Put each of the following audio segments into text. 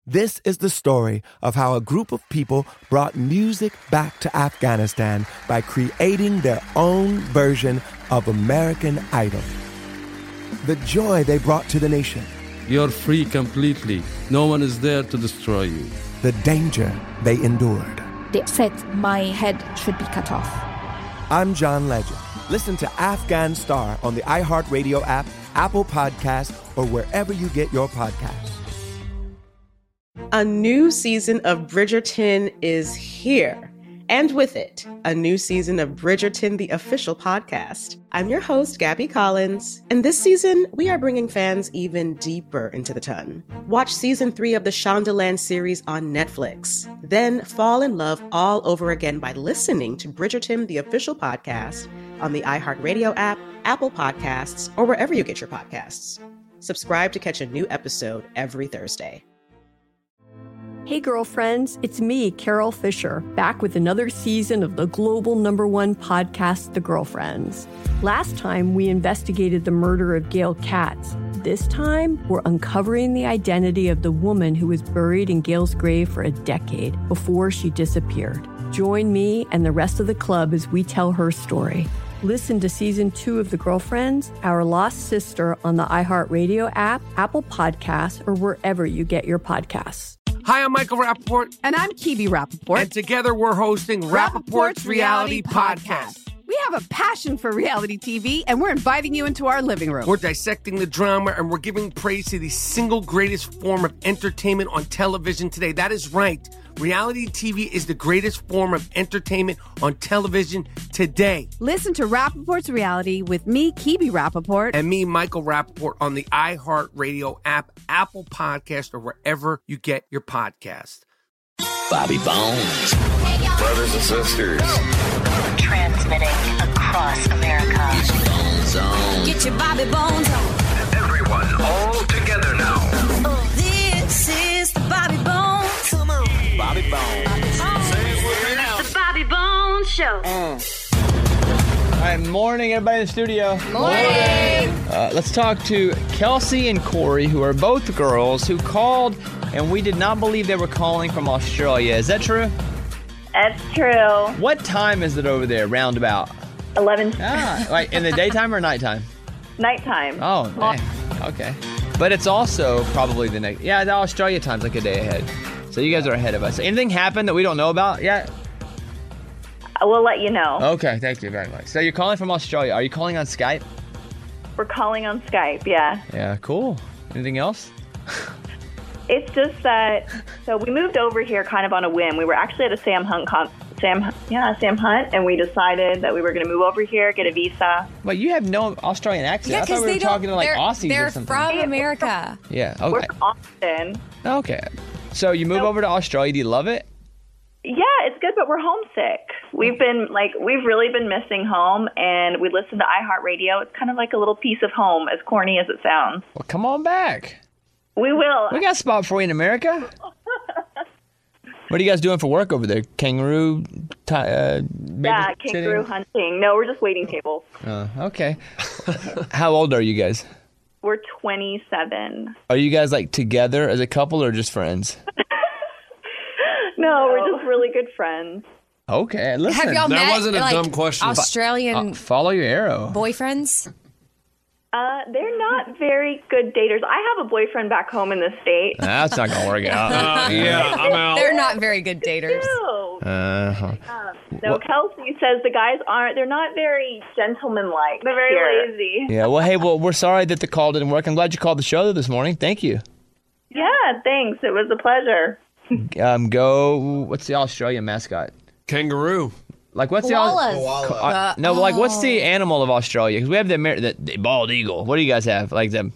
This is the story of how a group of people brought music back to Afghanistan by creating their own version of American Idol. The joy they brought to the nation. You're free completely. No one is there to destroy you. The danger they endured. They said my head should be cut off. I'm John Legend. Listen to Afghan Star on the iHeartRadio app, Apple Podcasts, or wherever you get your podcasts. A new season of Bridgerton is here. And with it, a new season of Bridgerton, the official podcast. I'm your host, Gabby Collins. And this season, we are bringing fans even deeper into the ton. Watch season 3 of the Shondaland series on Netflix. Then fall in love all over again by listening to Bridgerton, the official podcast on the iHeartRadio app, Apple Podcasts, or wherever you get your podcasts. Subscribe to catch a new episode every Thursday. Hey girlfriends, it's me, Carol Fisher, back with another season of the global #1 podcast, The Girlfriends. Last time, we investigated the murder of Gail Katz. This time, we're uncovering the identity of the woman who was buried in Gail's grave for a decade before she disappeared. Join me and the rest of the club as we tell her story. Listen to Season 2 of The Girlfriends, Our Lost Sister on the iHeartRadio app, Apple Podcasts, or wherever you get your podcasts. Hi, I'm Michael Rappaport. And I'm Kibi Rappaport. And together we're hosting Rappaport's Reality Podcast. We have a passion for reality TV, and we're inviting you into our living room. We're dissecting the drama, and we're giving praise to the single greatest form of entertainment on television today. That is right. Reality TV is the greatest form of entertainment on television today. Listen to Rappaport's Reality with me, Kibi Rappaport. And me, Michael Rappaport, on the iHeartRadio app, Apple Podcast, or wherever you get your podcast. Bobby Bones. Brothers and sisters. Transmitting across America. Get your bones on. Get your Bobby Bones on. Everyone all together now. Oh, this is the Bobby Bones. Come on. Bobby Bones. Say it with me now. It's the Bobby Bones Show. All right, morning, everybody in the studio. Morning. Let's talk to Kelsey and Corey, who are both girls, who called, and we did not believe they were calling from Australia. Is that true? That's true. What time is it over there, roundabout? 11. Like in the daytime or nighttime? Nighttime. Oh, dang. Okay. But it's also probably the next. Yeah, the Australia time's like a day ahead. So you guys are ahead of us. Anything happened that we don't know about yet? We'll let you know. Okay, thank you very much. So you're calling from Australia. Are you calling on Skype? We're calling on Skype, yeah. Yeah, cool. Anything else? It's just that, so we moved over here kind of on a whim. We were actually at a Sam Hunt, and we decided that we were going to move over here, get a visa. But you have no Australian accent. Yeah, I thought we were talking to like Aussies they're or something. from America. Yeah, okay. We're from Austin. Okay. So you move over to Australia. Do you love it? Yeah, it's good, but we're homesick. We've really been missing home, and we listen to iHeartRadio. It's kind of like a little piece of home, as corny as it sounds. Well, come on back. We will. We got a spot for you in America. What are you guys doing for work over there? Kangaroo? Yeah, kangaroo hunting. No, we're just waiting tables. Okay. How old are you guys? We're 27. Are you guys like together as a couple or just friends? No, we're just really good friends. Okay, listen. Have y'all that met, wasn't a like, dumb question. Australian follow your arrow. boyfriends? They're not very good daters. I have a boyfriend back home in the States. That's not going to work out. Yeah, I'm out. They're not very good daters. No, Kelsey says the guys they're not very gentlemanlike. They're very lazy. Yeah, well, we're sorry that the call didn't work. I'm glad you called the show this morning. Thank you. Yeah, thanks. It was a pleasure. What's the Australian mascot? Kangaroo. Like, what's what's the animal of Australia? Because we have the bald eagle. What do you guys have? Like the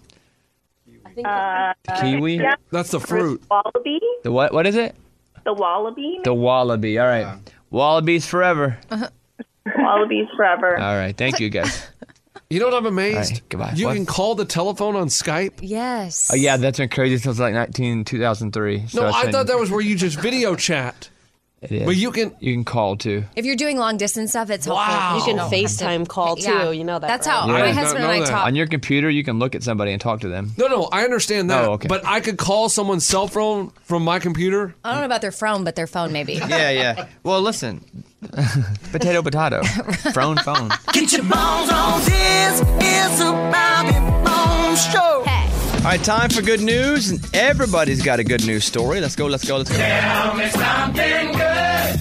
kiwi? Yeah. That's the fruit. Wallaby. The what? What is it? The wallaby. The wallaby. All right. Wallabies forever. Wallabies forever. All right. Thank you, guys. You know what I'm amazed? Right, goodbye. You can call the telephone on Skype? Yes. Oh, yeah, that's been crazy since like 2003. So no, I thought that was where you just video chat. It is. But you can call too. If you're doing long distance stuff, it's helpful. You can don't FaceTime have to- call too. Yeah. You know that. That's right? how my husband and I talk. On your computer, you can look at somebody and talk to them. No, I understand that. Oh, okay. But I could call someone's cell phone from my computer. I don't know about their phone, but their phone maybe. Yeah. Well, listen. Potato. Phone. Get your bones on. This is a Bobby Bones Show. Hey. All right, time for good news. And everybody's got a good news story. Let's go. Tell me something good.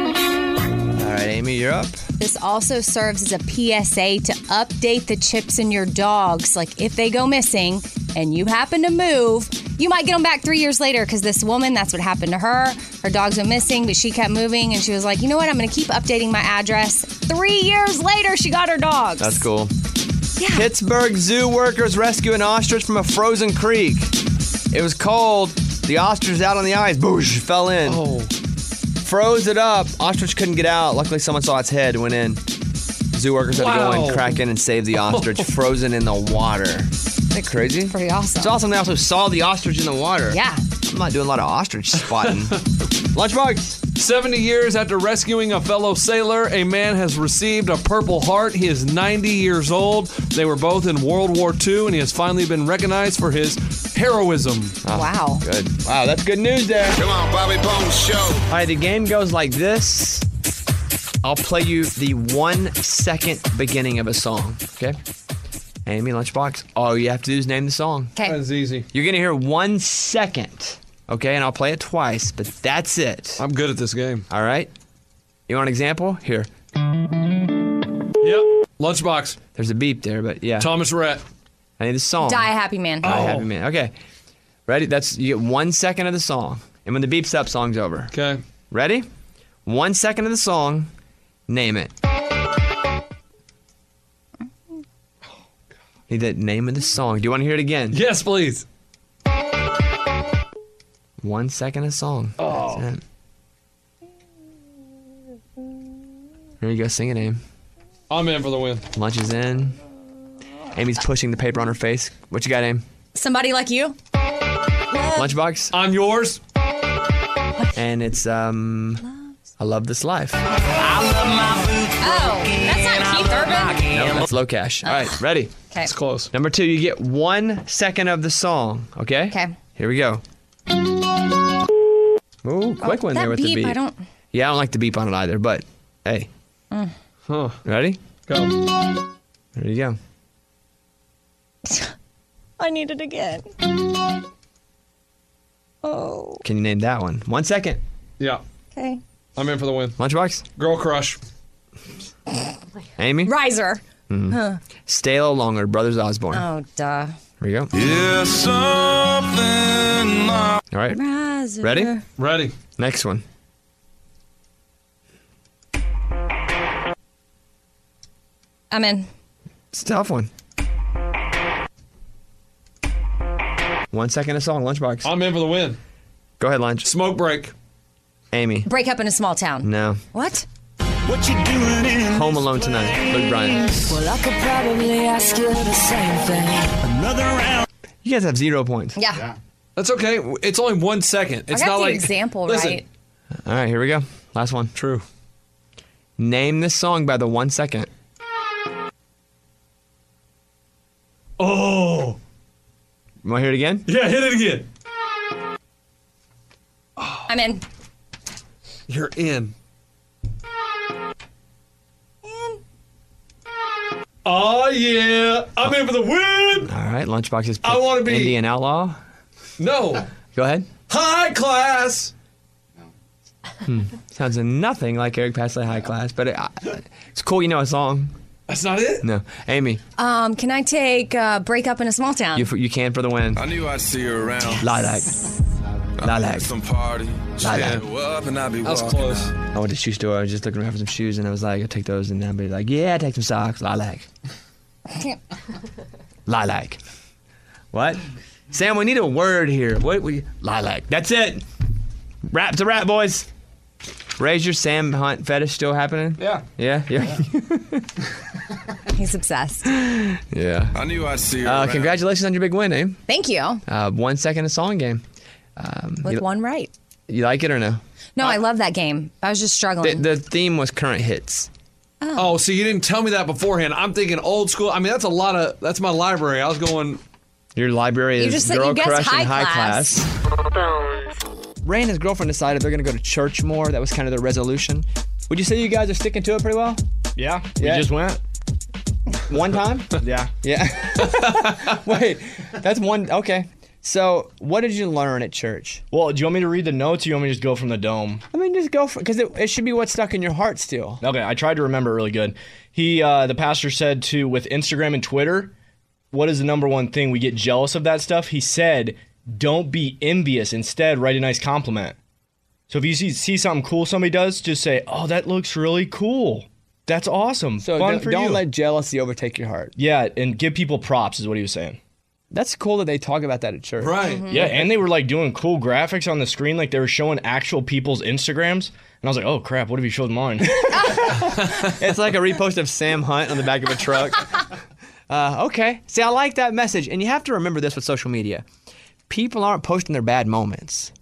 All right, Amy, you're up. This also serves as a PSA to update the chips in your dogs. Like if they go missing and you happen to move, you might get them back 3 years later because this woman, that's what happened to her. Her dogs went missing, but she kept moving and she was like, you know what? I'm going to keep updating my address. 3 years later, she got her dogs. That's cool. Yeah. Pittsburgh zoo workers rescue an ostrich from a frozen creek. It was cold. The ostrich was out on the ice. Boosh, fell in. Oh. Froze it up. Ostrich couldn't get out. Luckily, someone saw its head, went in. Zoo workers had to go in, crack in, and save the ostrich frozen in the water. Isn't that crazy? Pretty awesome. It's awesome they also saw the ostrich in the water. Yeah. I'm not doing a lot of ostrich spotting. Lunchbox. 70 years after rescuing a fellow sailor, a man has received a Purple Heart. He is 90 years old. They were both in World War II, and he has finally been recognized for his heroism. Oh, wow. Good. Wow, that's good news there. Come on, Bobby Bones Show. All right, the game goes like this. I'll play you the 1 second beginning of a song, okay? Amy, Lunchbox, all you have to do is name the song. Okay. That's easy. You're going to hear 1 second, okay? And I'll play it twice, but that's it. I'm good at this game. All right? You want an example? Here. Yep. Lunchbox. There's a beep there, but yeah. Thomas Rhett. I need the song. Die Happy Man. Die Happy Man. Okay. Ready? You get 1 second of the song. And when the beep's up, song's over. Okay. Ready? 1 second of the song. Name it. Need the name of the song. Do you want to hear it again? Yes, please. 1 second of song. Oh. That's it. Here you go. Sing it, Aim. I'm in for the win. Lunch is in. Amy's pushing the paper on her face. What you got, Aim? Somebody Like You. Lunchbox. I'm yours. And it's I Love This Life. Oh, that's not Keith Urban. No, that's Low Cash. All right, ready? Okay. It's close. Number 2, you get 1 second of the song. Okay. Okay. Here we go. Ooh, quick one that there with beep, the beep. I don't. Yeah, I don't like the beep on it either, but hey. Huh. Ready? Go. There you go. I need it again. Oh. Can you name that one? 1 second. Yeah. Okay. I'm in for the win. Lunchbox? Girl Crush. Amy? Riser. Huh. Stay a little longer. Brothers Osborne. Oh, duh. Here we go. Yeah, something. All right. Riser. Ready? Ready. Next one. I'm in. It's a tough one. 1 second of song. Lunchbox. I'm in for the win. Go ahead, Lunch. Smoke Break. Amy. Break Up in a Small Town. No. What? What you doing in Home Alone Tonight. Luke Bryan. Well, I could probably ask you the same thing. another round? You guys have 0 points. Yeah. That's okay. It's only 1 second. It's I got not the like example listen. right. All right, here we go. Last one. True. Name this song by the 1 second. Oh. You want to hear it again? Yeah, hit it again. I'm in. You're in. Oh, yeah. I'm in for the win. All right, Lunchbox is I wanna be- Indian Outlaw. No. Go ahead. High Class. Sounds nothing like Eric Pasley High Class, but it's cool you know a song. That's not it? No. Amy, Can I take Break Up in a Small Town? you can for the win. I knew I'd see you around. Lilac. Lilac. Some party. Lilac. Show up and I'll be That was walking close. out. I went to the shoe store. I was just looking around for some shoes, and I was like, I'll take those. And everybody's like, yeah, take some socks. Lilac. Lilac. What? Sam, we need a word here. What? Lilac. That's it. Rap's a rap, boys. Raise your Sam Hunt fetish still happening? Yeah. Yeah? Yeah. He's obsessed. Yeah. I knew I'd see you around. Congratulations on your big win, eh? Thank you. 1 second of song game. With one right. You like it or no? No, I love that game. I was just struggling. The theme was current hits. Oh, so you didn't tell me that beforehand. I'm thinking old school. I mean, that's my library. I was going. Your library You is just said Girl you guessed Crush and high High Class. Ray and his girlfriend decided they're going to go to church more. That was kind of their resolution. Would you say you guys are sticking to it pretty well? Yeah, we just went. One time? Yeah. Wait, that's one. Okay. So, what did you learn at church? Well, do you want me to read the notes or you want me to just go from the dome? I mean, just go for because it should be what's stuck in your heart still. Okay, I tried to remember really good. The pastor said with Instagram and Twitter, what is the number one thing we get jealous of that stuff? He said, don't be envious. Instead, write a nice compliment. So if you see something cool somebody does, just say, oh, that looks really cool. That's awesome. So Fun for you. Don't let jealousy overtake your heart. Yeah, and give people props is what he was saying. That's cool that they talk about that at church. Right. Mm-hmm. Yeah, and they were like doing cool graphics on the screen, like they were showing actual people's Instagrams. And I was like, oh crap, what if he showed mine? It's like a repost of Sam Hunt on the back of a truck. Okay. See, I like that message. And you have to remember this with social media. People aren't posting their bad moments.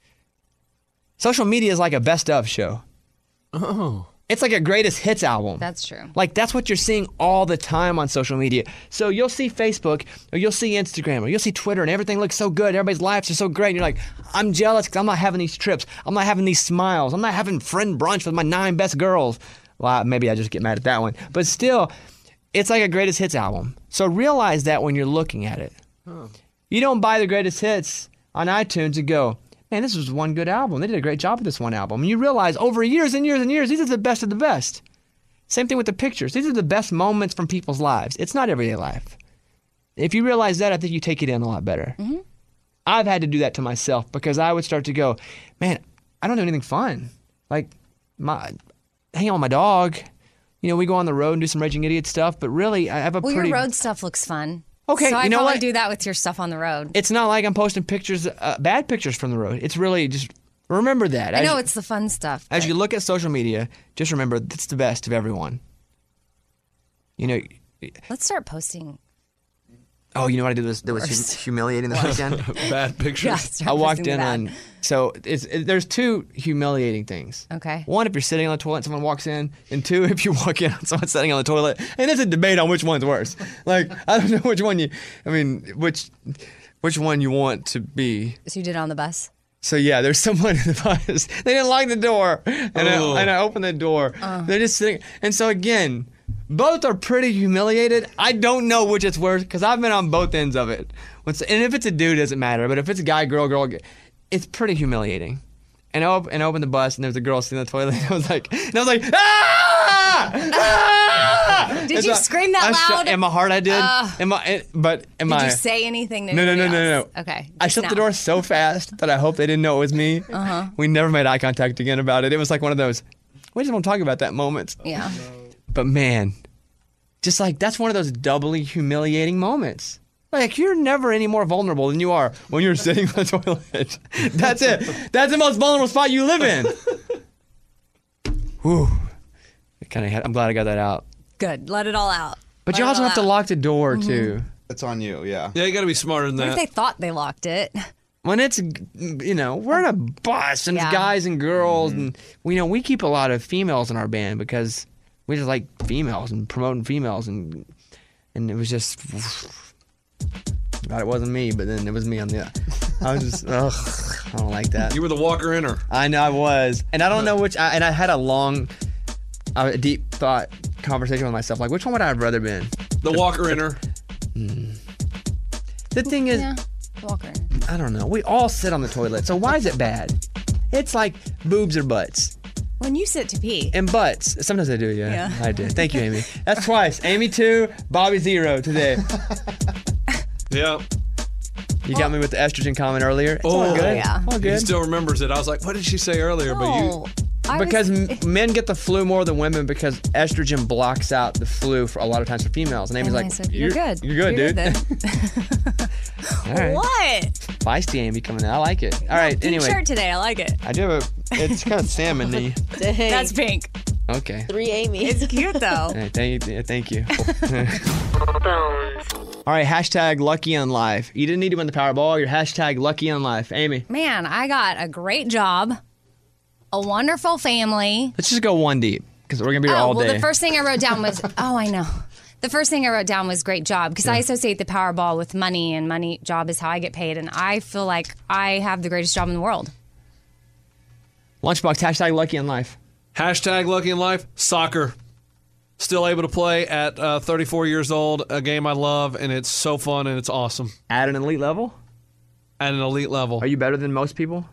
Social media is like a best of show. Oh. It's like a greatest hits album. That's true. Like, that's what you're seeing all the time on social media. So you'll see Facebook, or you'll see Instagram, or you'll see Twitter, and everything looks so good. Everybody's lives are so great. And you're like, I'm jealous because I'm not having these trips. I'm not having these smiles. I'm not having friend brunch with my 9 best girls. Well, maybe I just get mad at that one. But still, it's like a greatest hits album. So realize that when you're looking at it. Huh. You don't buy the greatest hits on iTunes and go, man, this was one good album. They did a great job with this one album. And you realize over years and years and years, these are the best of the best. Same thing with the pictures. These are the best moments from people's lives. It's not everyday life. If you realize that, I think you take it in a lot better. Mm-hmm. I've had to do that to myself because I would start to go, man, I don't do anything fun. Like, hang out with my dog. You know, we go on the road and do some Raging Idiot stuff, but really, I have a Well, pretty... your road stuff looks fun. Okay, so I you know probably what? do that with your stuff on the road. It's not like I'm posting pictures, bad pictures from the road. It's really just remember that. I know it's the fun stuff. As you look at social media, just remember it's the best of everyone. You know. Let's start posting. Oh, you know what I did that was humiliating this weekend? Bad pictures. Yeah, I walked in on. So there's 2 humiliating things. Okay. 1, if you're sitting on the toilet and someone walks in, and 2, if you walk in on someone sitting on the toilet. And there's a debate on which one's worse. Like, I don't know which one which one you want to be. So you did it on the bus? So yeah, there's someone in the bus. They didn't lock the door, and I opened the door. They're just sitting, and so again, both are pretty humiliated. I don't know which is worse because I've been on both ends of it. And if it's a dude, it doesn't matter. But if it's a guy, girl, it's pretty humiliating. And I opened the bus, and there was a girl sitting in the toilet. And I was like, ah! Ah! Did you scream that loud? In my heart, I did. Did you say anything to No. else? Okay. I shut the door so fast that I hope they didn't know it was me. We never made eye contact again about it. It was like one of those, we just won't talk about that moments. Yeah. But man, just like that's one of those doubly humiliating moments. Like, you're never any more vulnerable than you are when you're sitting on the toilet. That's it. That's the most vulnerable spot you live in. Whew. I'm glad I got that out. Good. Let it all out. But you also have to lock the door, too. It's on you, yeah. Yeah, you got to be smarter than What that. if they thought they locked it? When it's, we're in a bus and it's guys and girls, and we keep a lot of females in our band because we just like females and promoting females, and it was just, God, it wasn't me, but then it was me on the, I was just, I don't like that. You were the walker inner. I know I was, and I don't know which, and I had a long, deep thought conversation with myself, like which one would I have rather been? The walker inner. The thing is, walker. I don't know. We all sit on the toilet, so why is it bad? It's like boobs or butts. When you sit to pee. And butts. Sometimes I do, yeah. I did. Thank you, Amy. That's twice. Amy 2, Bobby 0 today. Yeah. You got me with the estrogen comment earlier. It's Oh, all good. Yeah. All He good. still remembers it. I was like, what did she say earlier? No. Because men get the flu more than women because estrogen blocks out the flu for a lot of times for females. And Amy's And I like, said, you're good. You're good, dude. then. All right. What? Feisty Amy coming out. I like it. All right, Pink anyway. shirt today. I like it. I do have it's kind of salmon-y. Dang. That's pink. Okay. 3 Amy. It's cute though. Thank you. Bones. All right, hashtag lucky on life. You didn't need to win the Powerball. You're hashtag lucky on life. Amy. Man, I got a great job, a wonderful family. Let's just go one deep because we're going to be here all day. The first thing I wrote down was, I know. The first thing I wrote down was great job because I associate the Powerball with money, and money job is how I get paid, and I feel like I have the greatest job in the world. Lunchbox, hashtag lucky on life. Hashtag lucky in life, soccer. Still able to play at 34 years old, a game I love, and it's so fun and it's awesome. At an elite level? At an elite level. Are you better than most people?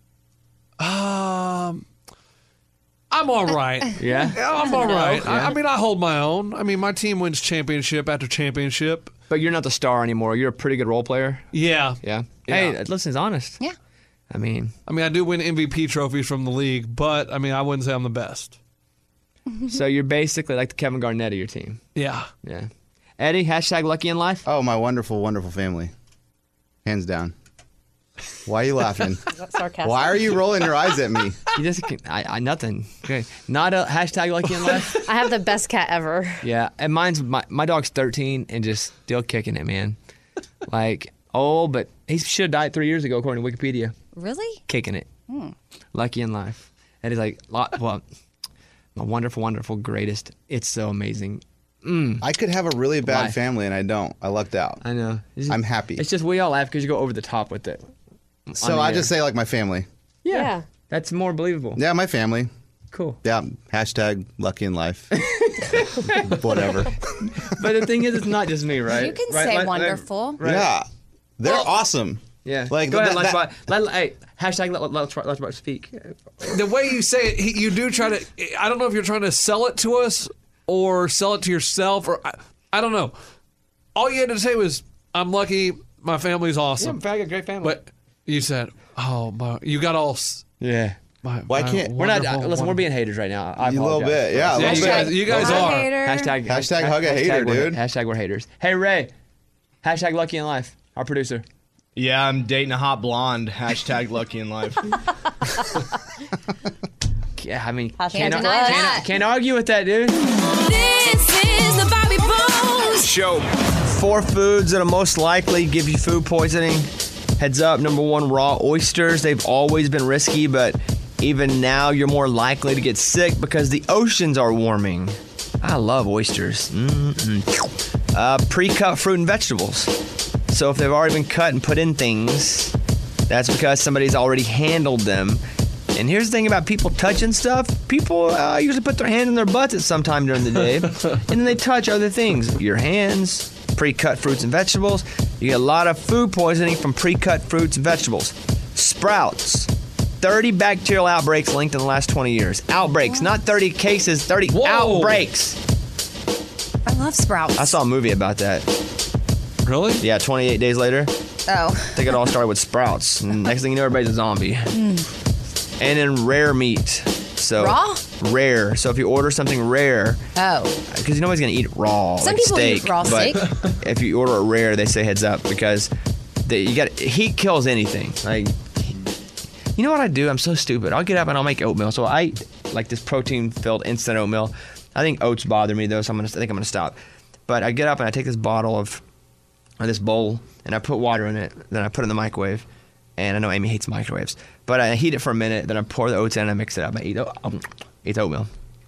I'm all right. Yeah? I'm all right. Yeah. I mean, I hold my own. I mean, my team wins championship after championship. But you're not the star anymore. You're a pretty good role player. Yeah. Yeah. Yeah. Hey, listen, it's honest. Yeah. I mean, I do win MVP trophies from the league, but, I mean, I wouldn't say I'm the best. So you're basically like the Kevin Garnett of your team. Yeah. Yeah. Eddie, hashtag lucky in life. Oh, my wonderful, wonderful family. Hands down. Why are you laughing? Is that sarcastic? Why are you rolling your eyes at me? You just, nothing. Okay. Not a hashtag lucky in life. I have the best cat ever. Yeah. And my dog's 13 and just still kicking it, man. Like, but he should have died 3 years ago, according to Wikipedia. Really? Kicking it. Lucky in life. Eddie's like, well, my wonderful, wonderful, greatest. It's so amazing. I could have a really bad family, and I don't. I lucked out. I know. I'm happy. It's just we all laugh because you go over the top with it. So I just say, like, my family. Yeah. That's more believable. Yeah, my family. Cool. Yeah, hashtag lucky in life. Whatever. But the thing is, it's not just me, right? You can say wonderful. Right. Yeah. They're awesome. Yeah. Like, go ahead, Lunchbox. Hey, hashtag Lunchbox speak. The way you say it, you do try to, I don't know if you're trying to sell it to us or sell it to yourself, or I don't know. All you had to say was, I'm lucky, my family's awesome. Yeah, I got a great family. But you said, you got all... Yeah. Why can't... We're not... Listen, we're being haters right now. I apologize. A little bit, yeah. You guys are. Hashtag hug a hater, dude. Hashtag we're haters. Hey, Ray. Hashtag lucky in life. Our producer. Yeah, I'm dating a hot blonde. Hashtag lucky in life. Yeah, I mean, can't argue with that, dude. This is the Bobby Bones Show. 4 foods that'll most likely give you food poisoning. Heads up, number 1, raw oysters. They've always been risky, but even now you're more likely to get sick because the oceans are warming. I love oysters. Pre-cut fruit and vegetables. So if they've already been cut and put in things, that's because somebody's already handled them. And here's the thing about people touching stuff. People usually put their hand in their butts at some time during the day, and then they touch other things. Your hands, pre-cut fruits and vegetables. You get a lot of food poisoning from pre-cut fruits and vegetables. Sprouts. 30 bacterial outbreaks linked in the last 20 years. Outbreaks, not 30 cases, 30 outbreaks. I love sprouts. I saw a movie about that. Really? Yeah, 28 days later. Oh. I think it all started with sprouts. And next thing you know, everybody's a zombie. And then rare meat. So raw? Rare. So if you order something rare. Oh. Because nobody's going to eat it raw. Some like people steak, eat raw steak. But if you order it rare, they say heads up because heat kills anything. Like, you know what I do? I'm so stupid. I'll get up and I'll make oatmeal. So I eat like this protein-filled instant oatmeal. I think oats bother me though, so I think I'm going to stop. But I get up and I take this bottle of this bowl and I put water in it. Then I put it in the microwave. And I know Amy hates microwaves, but I heat it for a minute. Then I pour the oats in and I mix it up. I eat oatmeal.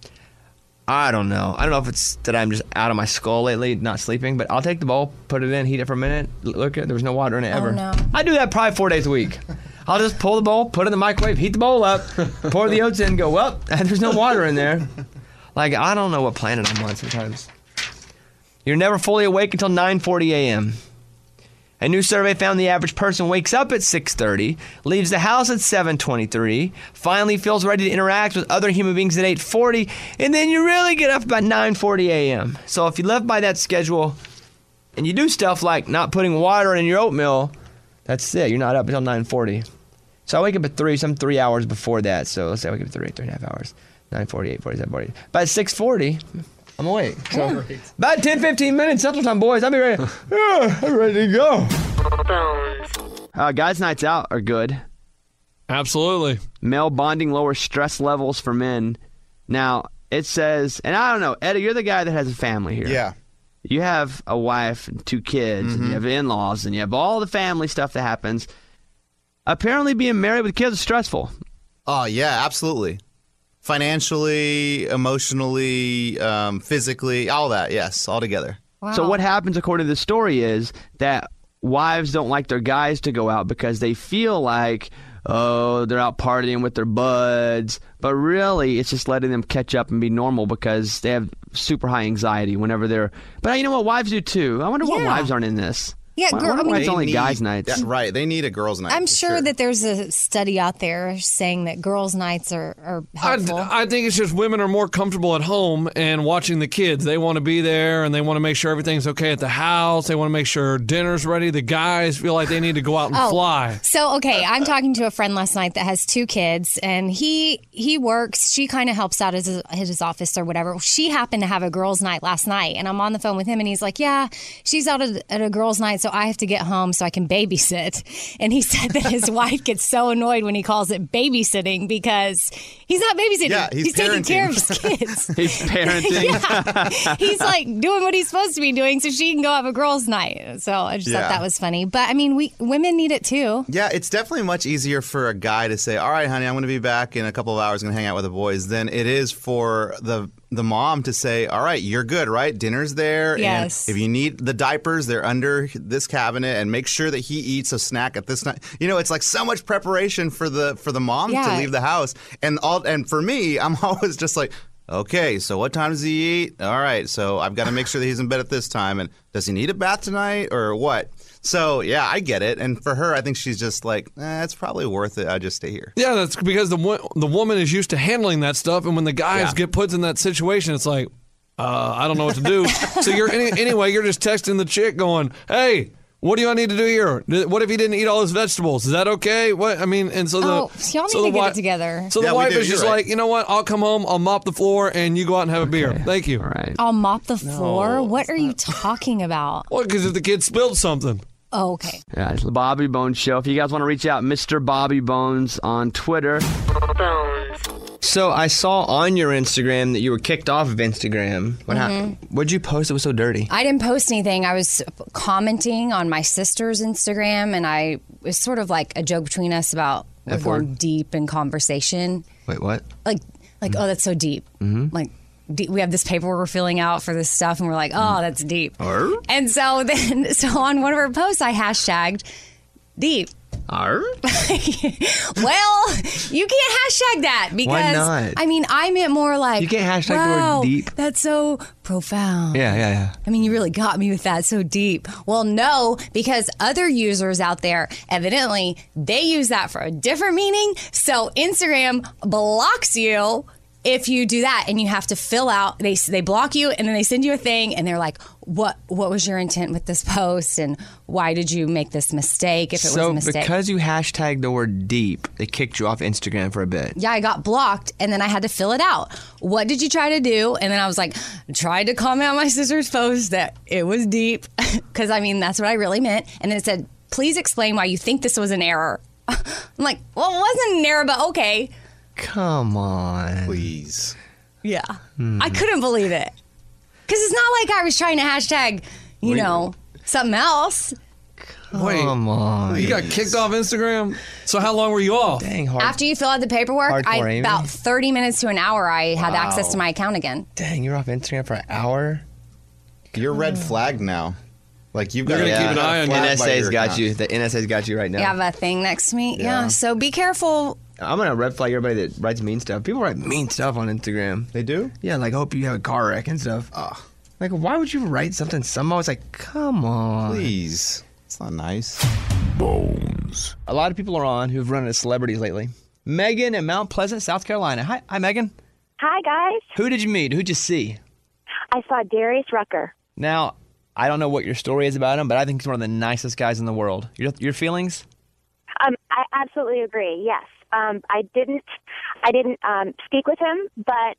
I don't know. I don't know if it's that I'm just out of my skull lately, not sleeping. But I'll take the bowl, put it in, heat it for a minute. Look at there was no water in it ever. Oh, no. I do that probably 4 days a week. I'll just pull the bowl, put it in the microwave, heat the bowl up, pour the oats in, and go, well, there's no water in there. Like, I don't know what planet I'm on sometimes. You're never fully awake until 9:40 a.m. A new survey found the average person wakes up at 6:30, leaves the house at 7:23, finally feels ready to interact with other human beings at 8:40, and then you really get up about 9:40 a.m. So if you live by that schedule and you do stuff like not putting water in your oatmeal, that's it. You're not up until 9:40. So I wake up at 3, some 3 hours before that. So let's say I wake up at 3.5 hours. 9:40, 8:40, 7:40. By 6:40, I'm awake. So about 10, 15 minutes Central Time, boys. I'll be ready. I'm ready to go. Guys' nights out are good. Absolutely. Male bonding lowers stress levels for men. Now, it says, and I don't know, Eddie, you're the guy that has a family here. Yeah. you have a wife and 2 kids, and you have in-laws, and you have all the family stuff that happens. Apparently, being married with kids is stressful. Oh, yeah, absolutely. Financially, emotionally, physically, all that, yes, all together. Wow. So what happens, according to the story, is that wives don't like their guys to go out because they feel like, oh, they're out partying with their buds. But really, it's just letting them catch up and be normal because they have super high anxiety whenever they're... But you know what? Wives do, too. I wonder why wives aren't in this. Yeah, I wonder why it's only guys' nights. Yeah, right, they need a girls' night. I'm sure that there's a study out there saying that girls' nights are helpful. I think it's just women are more comfortable at home and watching the kids. They want to be there and they want to make sure everything's okay at the house. They want to make sure dinner's ready. The guys feel like they need to go out and fly. So, okay, I'm talking to a friend last night that has 2 kids, and he works. She kind of helps out at his office or whatever. She happened to have a girls' night last night, and I'm on the phone with him, and he's like, yeah, she's out at a girls' night, so I have to get home so I can babysit. And he said that his wife gets so annoyed when he calls it babysitting because he's not babysitting. Yeah, he's taking care of his kids. He's parenting. Yeah. He's like doing what he's supposed to be doing so she can go have a girls' night. So I just thought that was funny. But I mean, women need it too. Yeah, it's definitely much easier for a guy to say, all right, honey, I'm going to be back in a couple of hours, going to hang out with the boys, than it is for the mom to say, all right, you're good, right? Dinner's there. Yes. And if you need the diapers, they're under this cabinet, and make sure that he eats a snack at this night. You know, it's like so much preparation for the mom to leave the house. And for me, I'm always just like, okay, so what time does he eat? All right, so I've got to make sure that he's in bed at this time. And does he need a bath tonight or what? So, yeah, I get it. And for her, I think she's just like, it's probably worth it. I just stay here. Yeah, that's because the woman is used to handling that stuff. And when the guys get put in that situation, it's like, I don't know what to do. So anyway, you're just texting the chick going, hey, what do I need to do here? What if he didn't eat all his vegetables? Is that okay? What I mean, and so y'all need to get it together. So the wife is just like, you know what? I'll come home, I'll mop the floor, and you go out and have a beer. Thank you. All right. I'll mop the floor? What are you talking about? Well, because if the kid spilled something. Oh, okay. Yeah, it's the Bobby Bones Show. If you guys want to reach out, Mr. Bobby Bones on Twitter. So I saw on your Instagram that you were kicked off of Instagram. What happened? What'd you post that was so dirty? I didn't post anything. I was commenting on my sister's Instagram, and it was sort of like a joke between us about we're going deep in conversation. Wait, what? Like, oh, that's so deep. Like, we have this paperwork we're filling out for this stuff, and we're like, oh, that's deep. And so on one of her posts, I hashtagged deep. Well, you can't hashtag that because why not? I mean, I meant more like you can't hashtag the word deep. That's so profound. Yeah. I mean, you really got me with that. So deep. Well, no, because other users out there, evidently, they use that for a different meaning. So Instagram blocks you if you do that, and you have to fill out, they block you, and then they send you a thing, and they're like, what was your intent with this post, and why did you make this mistake if it was a mistake? So because you hashtagged the word deep, they kicked you off Instagram for a bit. Yeah, I got blocked, and then I had to fill it out. What did you try to do? And then I was like, tried to comment on my sister's post that it was deep, because, I mean, that's what I really meant. And then it said, please explain why you think this was an error. I'm like, well, it wasn't an error, but okay. Come on. Please. Yeah. I couldn't believe it. Because it's not like I was trying to hashtag, something else. Come on. You got kicked off Instagram? So how long were you off? Dang, hard. After you fill out the paperwork, Amy. about 30 minutes to an hour, I had access to my account again. Dang, you're off Instagram for an hour? You're red flagged now. Like, you've got to keep an eye on you. NSA's got you. The NSA's got you right now. You have a thing next to me? Yeah. So be careful. I'm going to red flag everybody that writes mean stuff. People write mean stuff on Instagram. They do? Yeah, like, hope you have a car wreck and stuff. Like, why would you write something? Somehow it's like, come on. Please. It's not nice. Bones. A lot of people are on who've run into celebrities lately. Megan in Mount Pleasant, South Carolina. Hi, Megan. Hi, guys. Who did you meet? Who'd you see? I saw Darius Rucker. Now, I don't know what your story is about him, but I think he's one of the nicest guys in the world. Your feelings? I absolutely agree. Yes. I didn't speak with him, but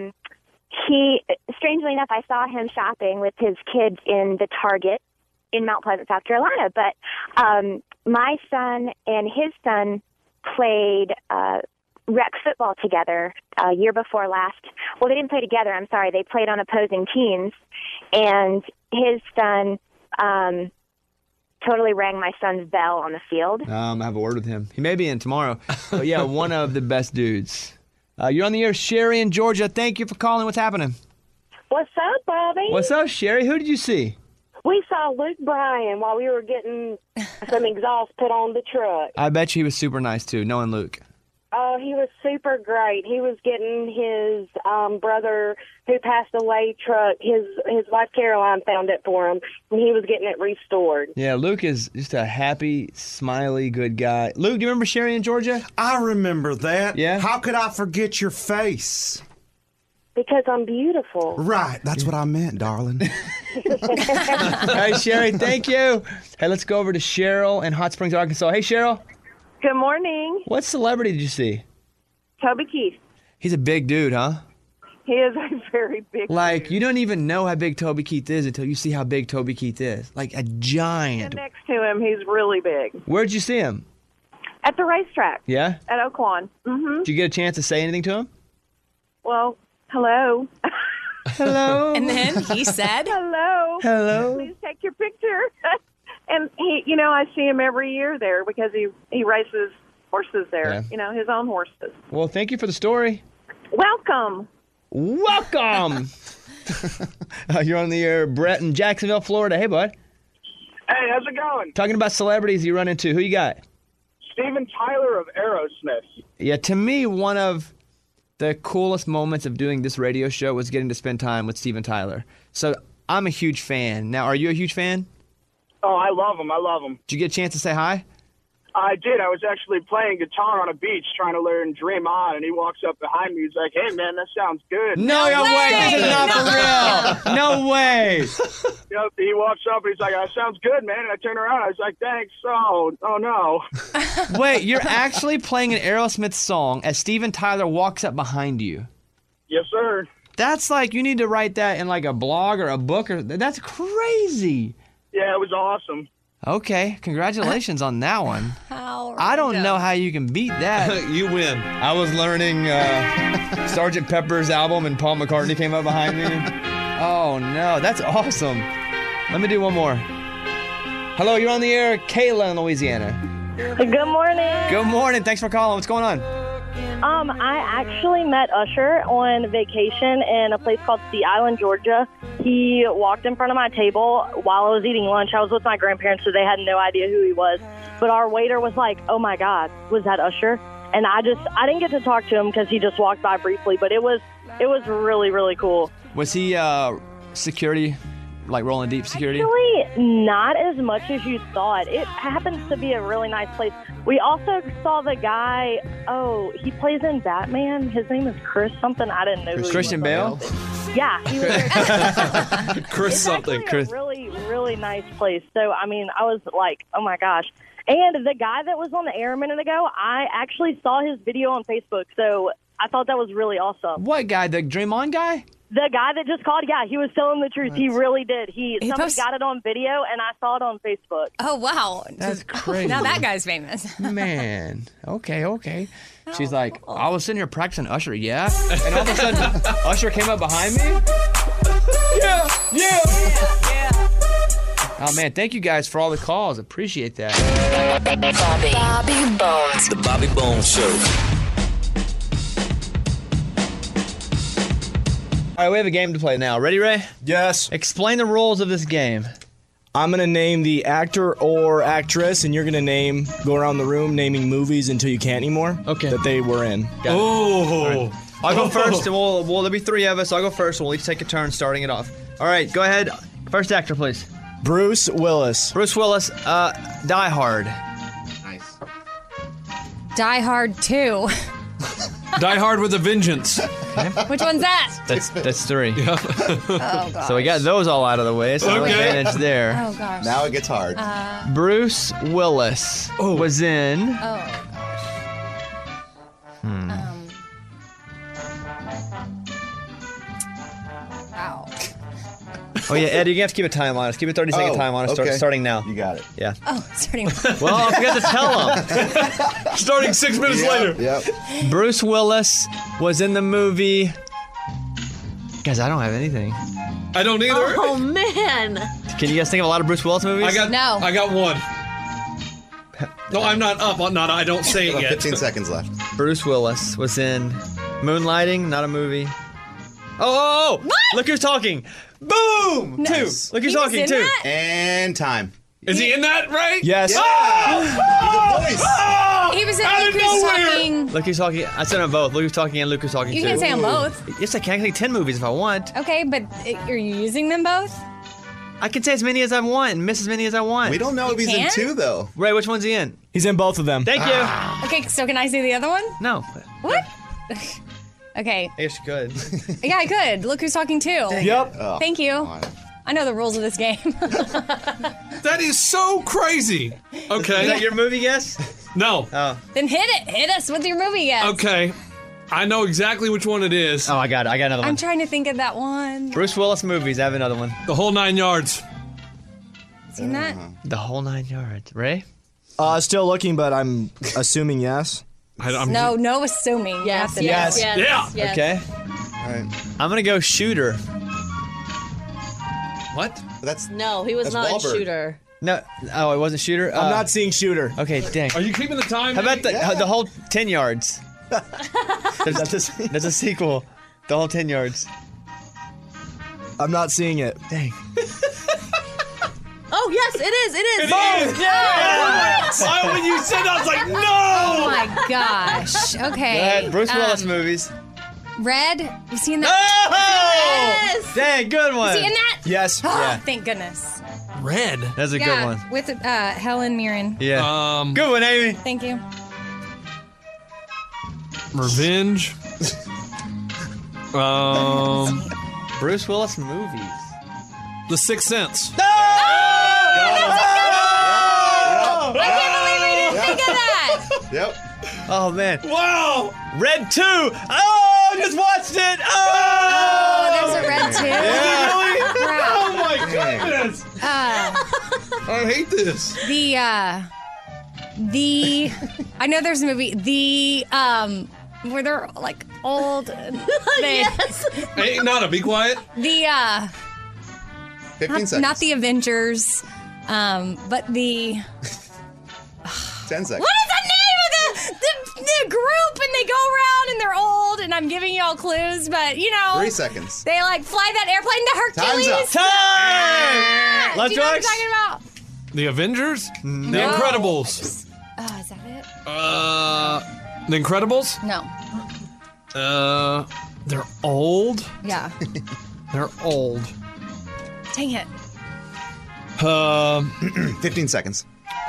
he, strangely enough, I saw him shopping with his kids in the Target in Mount Pleasant, South Carolina. But my son and his son played rec football together year before last. Well, they didn't play together. I'm sorry. They played on opposing teams. and his son totally rang my son's bell on the field. I have a word with him. He may be in tomorrow. But yeah, one of the best dudes. You're on the air, Sherry in Georgia. Thank you for calling. What's happening? What's up, Bobby? What's up, Sherry? Who did you see? We saw Luke Bryan while we were getting some exhaust put on the truck. I bet you he was super nice too, knowing Luke. Oh, he was super great. He was getting his brother who passed away truck. His wife Caroline found it for him, and he was getting it restored. Yeah, Luke is just a happy, smiley, good guy. Luke, do you remember Sherry in Georgia? I remember that. Yeah? How could I forget your face? Because I'm beautiful. Right, that's what I meant, darling. Hey, Sherry, thank you. Hey, let's go over to Cheryl in Hot Springs, Arkansas. Hey, Cheryl. Good morning. What celebrity did you see? Toby Keith. He's a big dude, huh? He is a very big Like, dude. you don't even know how big Toby Keith is until you see how big Toby Keith is. Like a giant. Next to him, he's really big. Where'd you see him? At the racetrack. Yeah? At Oaklawn. Mm-hmm. Did you get a chance to say anything to him? Well, hello. Hello. And then he said, hello. Hello. Please take your picture. And he, I see him every year there because he races horses there, Yeah. his own horses. Well, thank you for the story. Welcome. Welcome. You're on the air, Brett in Jacksonville, Florida. Hey, bud. Hey, how's it going? Talking about celebrities you run into. Who you got? Steven Tyler of Aerosmith. Yeah, to me, one of the coolest moments of doing this radio show was getting to spend time with Steven Tyler. So I'm a huge fan. Now, are you a huge fan? Oh, I love him. I love him. Did you get a chance to say hi? I did. I was actually playing guitar on a beach trying to learn Dream On, and he walks up behind me. He's like, hey, man, that sounds good. No way! This is not for real! No way! Yep, he walks up, and he's like, that sounds good, man. And I turn around, I was like, thanks. Oh no. Wait, you're actually playing an Aerosmith song as Steven Tyler walks up behind you? Yes, sir. That's like, you need to write that in like a blog or a book. That's crazy. Yeah, it was awesome. Okay, congratulations on that one. How I don't know how you can beat that. You win. I was learning Sgt. Pepper's album and Paul McCartney came up behind me. Oh, no, that's awesome. Let me do one more. Hello, you're on the air. Kayla in Louisiana. Good morning. Good morning. Thanks for calling. What's going on? I actually met Usher on vacation in a place called Sea Island, Georgia. He walked in front of my table while I was eating lunch. I was with my grandparents, so they had no idea who he was. But our waiter was like, oh, my God, was that Usher? And I didn't get to talk to him because he just walked by briefly, but it was really, really cool. Was he security, like rolling deep security? Actually, not as much as you thought. It happens to be a really nice place. We also saw the guy, he plays in Batman. His name is Chris something. I didn't know who Christian he was. Bale? Yeah, he was Chris something. It's a really, really nice place. So, I mean, I was like, oh, my gosh. And the guy that was on the air a minute ago, I actually saw his video on Facebook, so I thought that was really awesome. What guy? The Dream On guy? The guy that just called, yeah, he was telling the truth. He really did. Somebody got it on video, and I saw it on Facebook. Oh, wow. That's crazy. Now that guy's famous. Man. Okay. She's like, I was sitting here practicing Usher, yeah? And all of a sudden, Usher came up behind me? Yeah. Oh, man, thank you guys for all the calls. Appreciate that. Bobby Bones. The Bobby Bones Show. All right, we have a game to play now. Ready, Ray? Yes. Explain the rules of this game. I'm going to name the actor or actress, and you're going to go around the room naming movies until you can't anymore. Okay. That they were in. Oh. Right. I'll go first, and there'll be three of us. I'll go first, and we'll each take a turn starting it off. All right, go ahead. First actor, please. Bruce Willis. Bruce Willis, Die Hard. Nice. Die Hard 2. Die Hard with a Vengeance. Which one's that? That's three. Yeah. Oh, gosh. So we got those all out of the way, so no advantage there. Oh, gosh. Now it gets hard. Bruce Willis was in... Oh, gosh. Wow. Oh, yeah, Ed, you're going to have to keep a time on us. Keep a 30-second time on us, okay. starting now. You got it. Yeah. Oh, starting now. Well, I forgot to tell him. Starting 6 minutes later. Yep. Bruce Willis was in the movie... Guys, I don't have anything. I don't either. Oh man. Can you guys think of a lot of Bruce Willis movies? I got one. No, I'm not up. I don't say it yet. 15 seconds left. Bruce Willis was in Moonlighting, not a movie. Oh! What? Look who's talking. Boom! Nice. 2. Look who's talking, 2. And time. Is he in that, right? Yes. He was in Luke Who's Talking. Look who's talking. I said on both. Look who's talking and Luke who's talking You too. can say on both. Yes, I can. I can say 10 movies if I want. Okay, but are you using them both? I can say as many as I want and miss as many as I want. We don't know if he's in can? 2, though. Ray, which one's he in? He's in both of them. Thank you. Okay, so can I say the other one? No. What? Okay. I guess you could. Yeah, I could. Look who's talking too. Yep. Oh, Thank you. I know the rules of this game. That is so crazy. Okay. Is that your movie guess? No. Oh. Then hit it. Hit us with your movie guess. Okay. I know exactly which one it is. Oh, I got it. I got another one. I'm trying to think of that one. Bruce Willis movies. I have another one. The Whole 9 Yards. Seen that? The Whole 9 Yards. Ray? Still looking, but I'm assuming yes. No assuming. Yes. Yes. Yeah. Okay. All right. I'm going to go Shooter. What? That's No, he was That's not Wahlberg. in Shooter. No. Oh, it wasn't Shooter? I'm not seeing Shooter. Okay, dang. Are you keeping the time? How about Nate? the whole 10 yards? There's a sequel. The whole 10 yards. I'm not seeing it. Dang. Oh yes, it is. It is. It is. Yeah. When you said that, I was like, no! Oh my gosh. Okay. Go ahead. Bruce Willis movies. Red. You seen that? Oh! Yes. Dang, good one. Is he in that? Yes. Oh, Yeah. thank goodness. Red. That's a good Yeah, one. with Helen Mirren. Yeah. Good one, Amy. Thank you. Revenge. Bruce Willis movies. The Sixth Sense. I can't believe we didn't think of that. Yep. Oh, man. Wow. Red 2. Oh, just watched it. Oh, there's a Red 2. Yeah. Crap. Oh my goodness. I hate this. I know there's a movie. Where they're like old. And Yes. Hey, Nana, be quiet. 15 seconds. not the Avengers, but the. 10 seconds. What is the name of the group? And they go around and they're old. And I'm giving y'all clues, but you know. 3 seconds. They like fly that airplane. The Hercules. Time's up. Time! Do you know what I'm talking about? The Avengers? No. The Incredibles. Oh, is that it? The Incredibles? No. They're old. Yeah. They're old. Dang it. 15 seconds.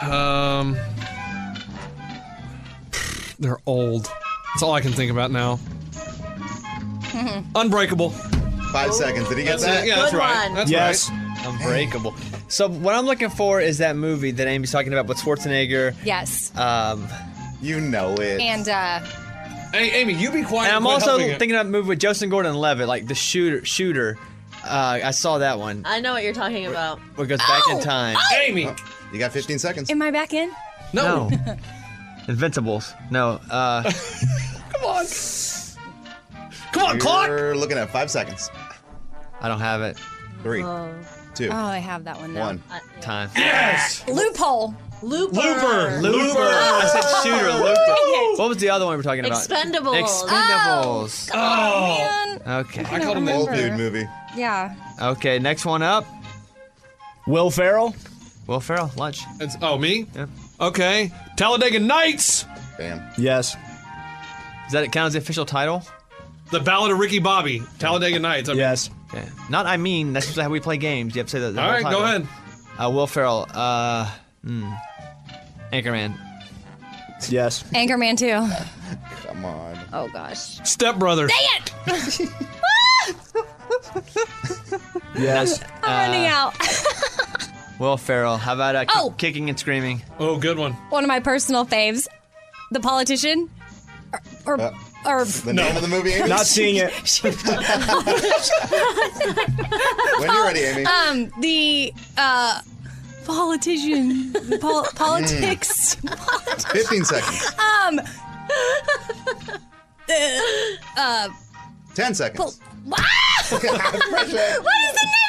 They're old. That's all I can think about now. Unbreakable. 5 seconds. Did he get That's that? it. Yeah, that's Good right. one. That's Yes. right. Unbreakable. So what I'm looking for is that movie that Amy's talking about with Schwarzenegger. Yes. You know it. And Hey, Amy, you be quiet. And I'm quit also helping it. thinking of a movie with Joseph Gordon-Levitt, like the Shooter. I saw that one. I know what you're talking about. Where it goes back in time. Amy. You got 15 seconds. am I back in? No. Invincibles. No. Come on. Come on, clock. You're looking at 5 seconds. I don't have it. 3, 2, Oh, I have that one now. 1. Time. Yes. Loophole. Looper. Looper. I said Shooter. Looper. What was the other one we were talking about? Expendables. Expendables. Oh. Man. Okay. I called him Old old dude movie. Yeah. Okay, next one up. Will Ferrell. Will Ferrell, lunch. It's, me? Yeah. Okay. Talladega Nights. Bam. Yes. Does that count as the official title? The Ballad of Ricky Bobby. Talladega Nights. Yes. Okay. Not I mean, that's just how we play games. You have to say the All whole right, title. go ahead. Will Ferrell. Anchorman. Yes. Anchorman 2. Come on. Oh, gosh. Step Brothers. Dang it! Yes. I'm running out. Will Ferrell. How about Oh. Kicking and Screaming? Oh, good one. One of my personal faves. The Politician. Or The name of the movie, Amy? Not seeing it. When you're ready, Amy. The Politician. Politics. 15 seconds. 10 seconds. What is the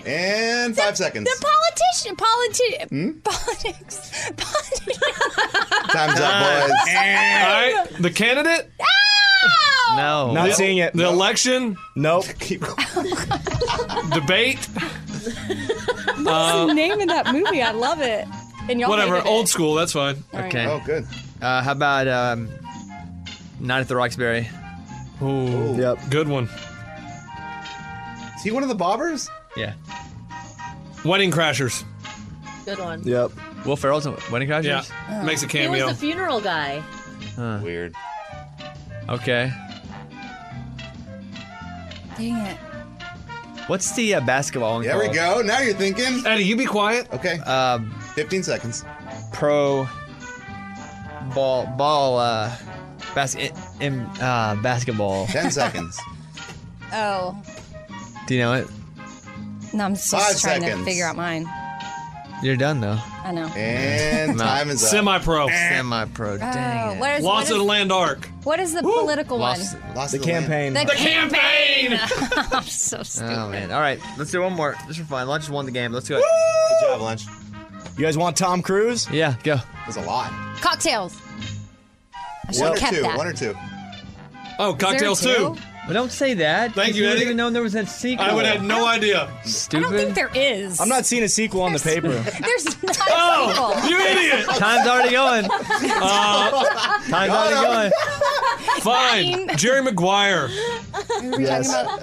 And 5 seconds. The politician. Politics. Time's up, boys. All right, the candidate? No. Not seeing it. The election? Nope. Debate? What's the name of that movie? I love it. And y'all Whatever, hated it. old school, that's fine. Okay. Oh, good. How about Night at the Roxbury? Ooh, Yep. good one. Is he one of the bobbers? Yeah. Wedding Crashers. Good one. Yep. Will Ferrell's in Wedding Crashers? Yeah, makes a He cameo. was the funeral guy. Weird. Okay. Dang it. What's the basketball one There we called? go. Now you're thinking. Eddie, you be quiet. Okay. 15 seconds. Pro basketball. 10 seconds. Oh. Do you know it? No, I'm just 5 trying to seconds. figure out mine. You're done though. I know. And No. time is up. Semi-pro. Semi-pro. Dang it. What is, Lost what of the is, Land Arc. what is the political Lost The of land. campaign. one? The campaign! I'm so stupid. Oh man. All right, let's do one more. Just for fun. Lunch won the game. Let's do it. Good job, Lunch. You guys want Tom Cruise? Yeah, go. There's a lot. Cocktails. I should One have or kept two. that. One or two. Oh, Cocktails Is there 2. two? Well, don't say that. Thank you, I Eddie. didn't even know there was that sequel. I would have no idea. I Stupid. don't think there is. I'm not seeing a sequel on the paper. There's not a Oh, sequel. you idiot! Time's already going. Time's already going. Fine. Jerry Maguire. We were talking about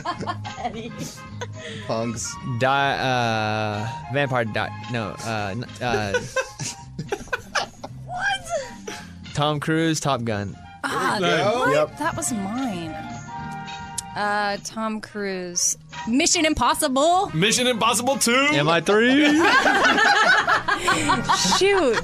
Punks. Vampire die. No. what? Tom Cruise, Top Gun. What? Yep. That was mine. Tom Cruise. Mission Impossible. Mission Impossible 2. MI3. Shoot.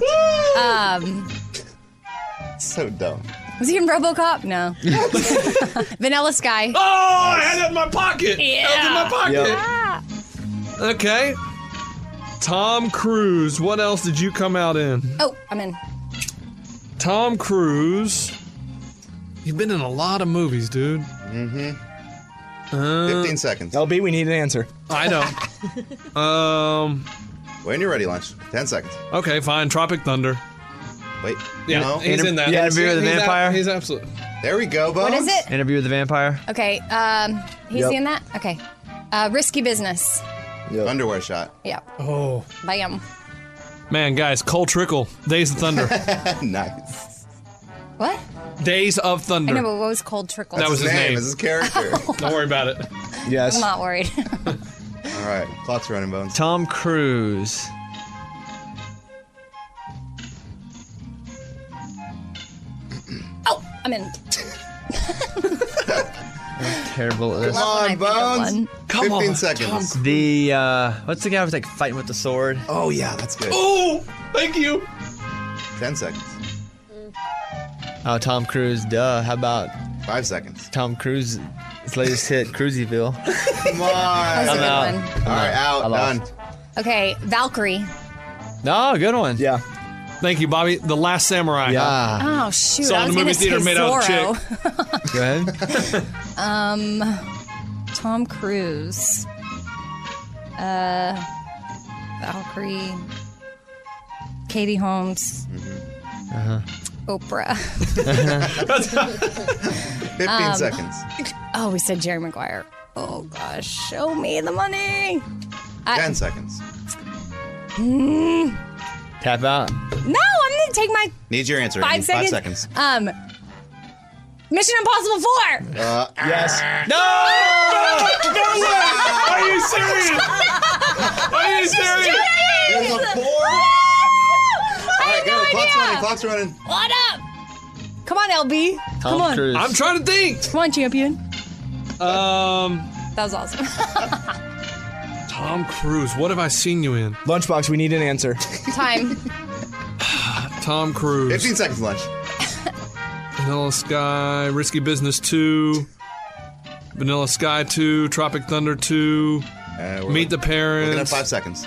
So dumb. Was he in RoboCop? No. Vanilla Sky. Oh, I had that in my pocket. Yeah. That was in my pocket. Ah. Okay. Tom Cruise. What else did you come out in? Oh, I'm in. Tom Cruise. You've been in a lot of movies, dude. Mm-hmm. 15 seconds. LB, we need an answer. I know. When you're ready, Lunch. 10 seconds. Okay, fine. Tropic Thunder. Wait. Yeah, No. he's in that. Interview with the Vampire? He's absolutely. There we go, Bones. What is it? Interview with the Vampire. Okay. He's Yep. in that? Okay. Risky Business. Underwear shot. Yeah. Oh. Bam. Man, guys, Cole Trickle. Days of Thunder. Nice. What? Days of I Thunder. know, but what was Cold Trickle? That was his name. Is his character. Don't worry about it. Yes. I'm not worried. All right. Clock's running, Bones. Tom Cruise. Oh, I'm in. Terrible at this. Come on, I think of Bones. one. Come 15 on, seconds. The what's the guy who's like fighting with the sword? Oh, yeah, that's good. Oh, thank you. 10 seconds. Oh, Tom Cruise. Duh. How about 5 seconds. Tom Cruise? His latest hit, Cruisyville. Come on. That's a I'm good out. one. All right, out. I Done. lost. Okay, Valkyrie. No, good one. Yeah. Thank you, Bobby. The Last Samurai. Yeah. Oh shoot! Saw I in was the movie gonna say theater made out of Zorro. Go ahead. Tom Cruise. Valkyrie. Katie Holmes. Uh-huh. Oprah. 15 seconds. Oh, we said Jerry Maguire. Oh gosh, show me the money. 10 seconds. Tap out. No, I'm gonna take my Need your answer. 5 Amy. seconds. 5 seconds. Mission Impossible 4. Yes. No! No way! Are you serious? Are you serious? There's a 4. All right, go. Clock's running. Clock's running. What up? Come on, LB. Come on. Cruise. I'm trying to think. Come on, champion. That was awesome. Tom Cruise. What have I seen you in? Lunchbox, we need an answer. Time. Tom Cruise. 15 seconds, Lunch. Vanilla Sky. Risky Business 2. Vanilla Sky 2. Tropic Thunder 2. Meet the Parents. Looking at 5 seconds.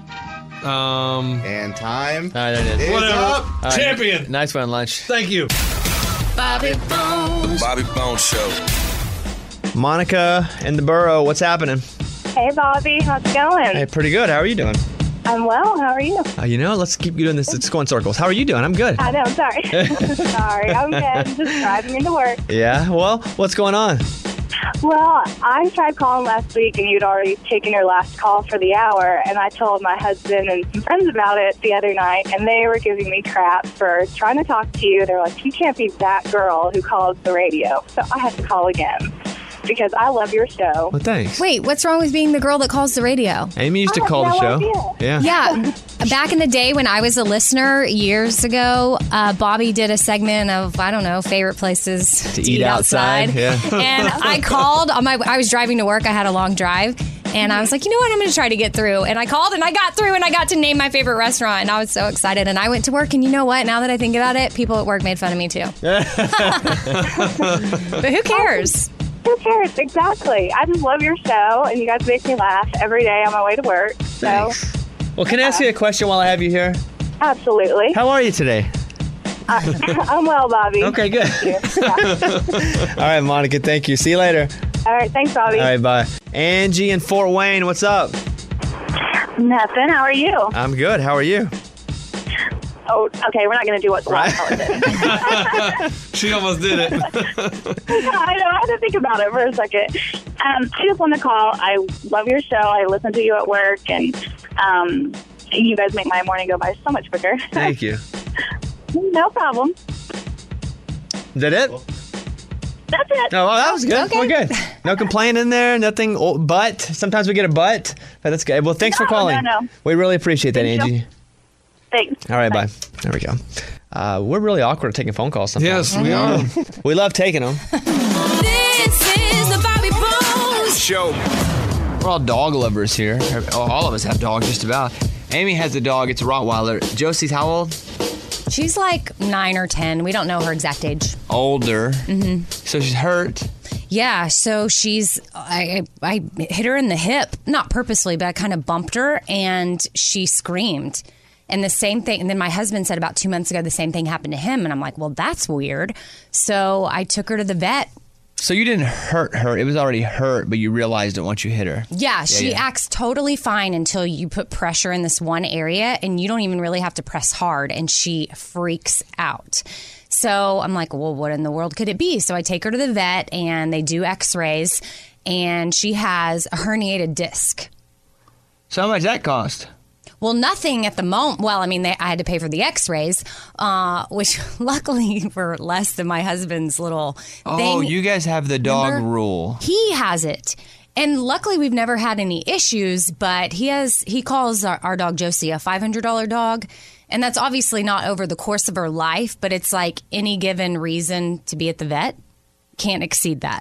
And time. All right, there it is. Whatever. Up. All right. Champion. Nice one, Lunch. Thank you. Bobby Bones. Bobby Bones Show. Monica and the Burrow, what's happening? Hey, Bobby. How's it going? Hey, pretty good. How are you doing? I'm well. How are you? Let's keep doing this. Let's go in circles. How are you doing? I'm good. I know. Sorry. Sorry. I'm good. I'm just driving into work. Yeah? Well, what's going on? Well, I tried calling last week, and you'd already taken your last call for the hour, and I told my husband and some friends about it the other night, and they were giving me crap for trying to talk to you. They're like, you can't be that girl who calls the radio. So I had to call again because I love your show. Well, thanks. Wait, what's wrong with being the girl that calls the radio? Amy used to call the show. Yeah. Yeah. Back in the day when I was a listener years ago, Bobby did a segment of, I don't know, favorite places to eat outside. Yeah. And I called I was driving to work. I had a long drive. And I was like, you know what? I'm going to try to get through. And I called and I got through and I got to name my favorite restaurant. And I was so excited. And I went to work. And you know what? Now that I think about it, people at work made fun of me too. But who cares? Who cares? Exactly. I just love your show, and you guys make me laugh every day on my way to work. So, Well, can I ask you a question while I have you here? absolutely. How are you today? I'm well, Bobby. Okay, good. All right, Monica, thank you. See you later. All right. Thanks, Bobby. All right, bye. Angie in Fort Wayne, what's up? Nothing. How are you? I'm good. How are you? Oh, okay. We're not going to do what the last caller did. She almost did it. I know. I had to think about it for a second. I just wanted to call. I love your show. I listen to you at work, and you guys make my morning go by so much quicker. Thank you. No problem. Is that it? That's it. Oh, well, that was good. Okay. We're good. No complaining in there. Nothing. But sometimes we get a but. But that's good. Well, thanks for calling. No. We really appreciate that, Angie. Thanks. All right, bye. There we go. We're really awkward at taking phone calls sometimes. Yes, we are. We love taking them. This is the Bobby Bones Show. We're all dog lovers here. All of us have dogs, just about. Amy has a dog. It's a Rottweiler. Josie's how old? She's like 9 or 10. We don't know her exact age. Older. Mm-hmm. So she's hurt. Yeah, so I hit her in the hip, not purposely, but I kind of bumped her and she screamed. And the same thing, and then my husband said about 2 months ago, the same thing happened to him. And I'm like, well, that's weird. So I took her to the vet. So you didn't hurt her. It was already hurt, but you realized it once you hit her. Yeah, she acts totally fine until you put pressure in this one area and you don't even really have to press hard and she freaks out. So I'm like, well, what in the world could it be? So I take her to the vet and they do x-rays and she has a herniated disc. So how much that cost? Well, nothing at the moment. Well, I mean, I had to pay for the x-rays, which luckily were less than my husband's little thing. Oh, you guys have the dog Remember? rule. He has it. And luckily, we've never had any issues, but he calls our dog Josie a $500 dog. And that's obviously not over the course of her life, but it's like any given reason to be at the vet can't exceed that.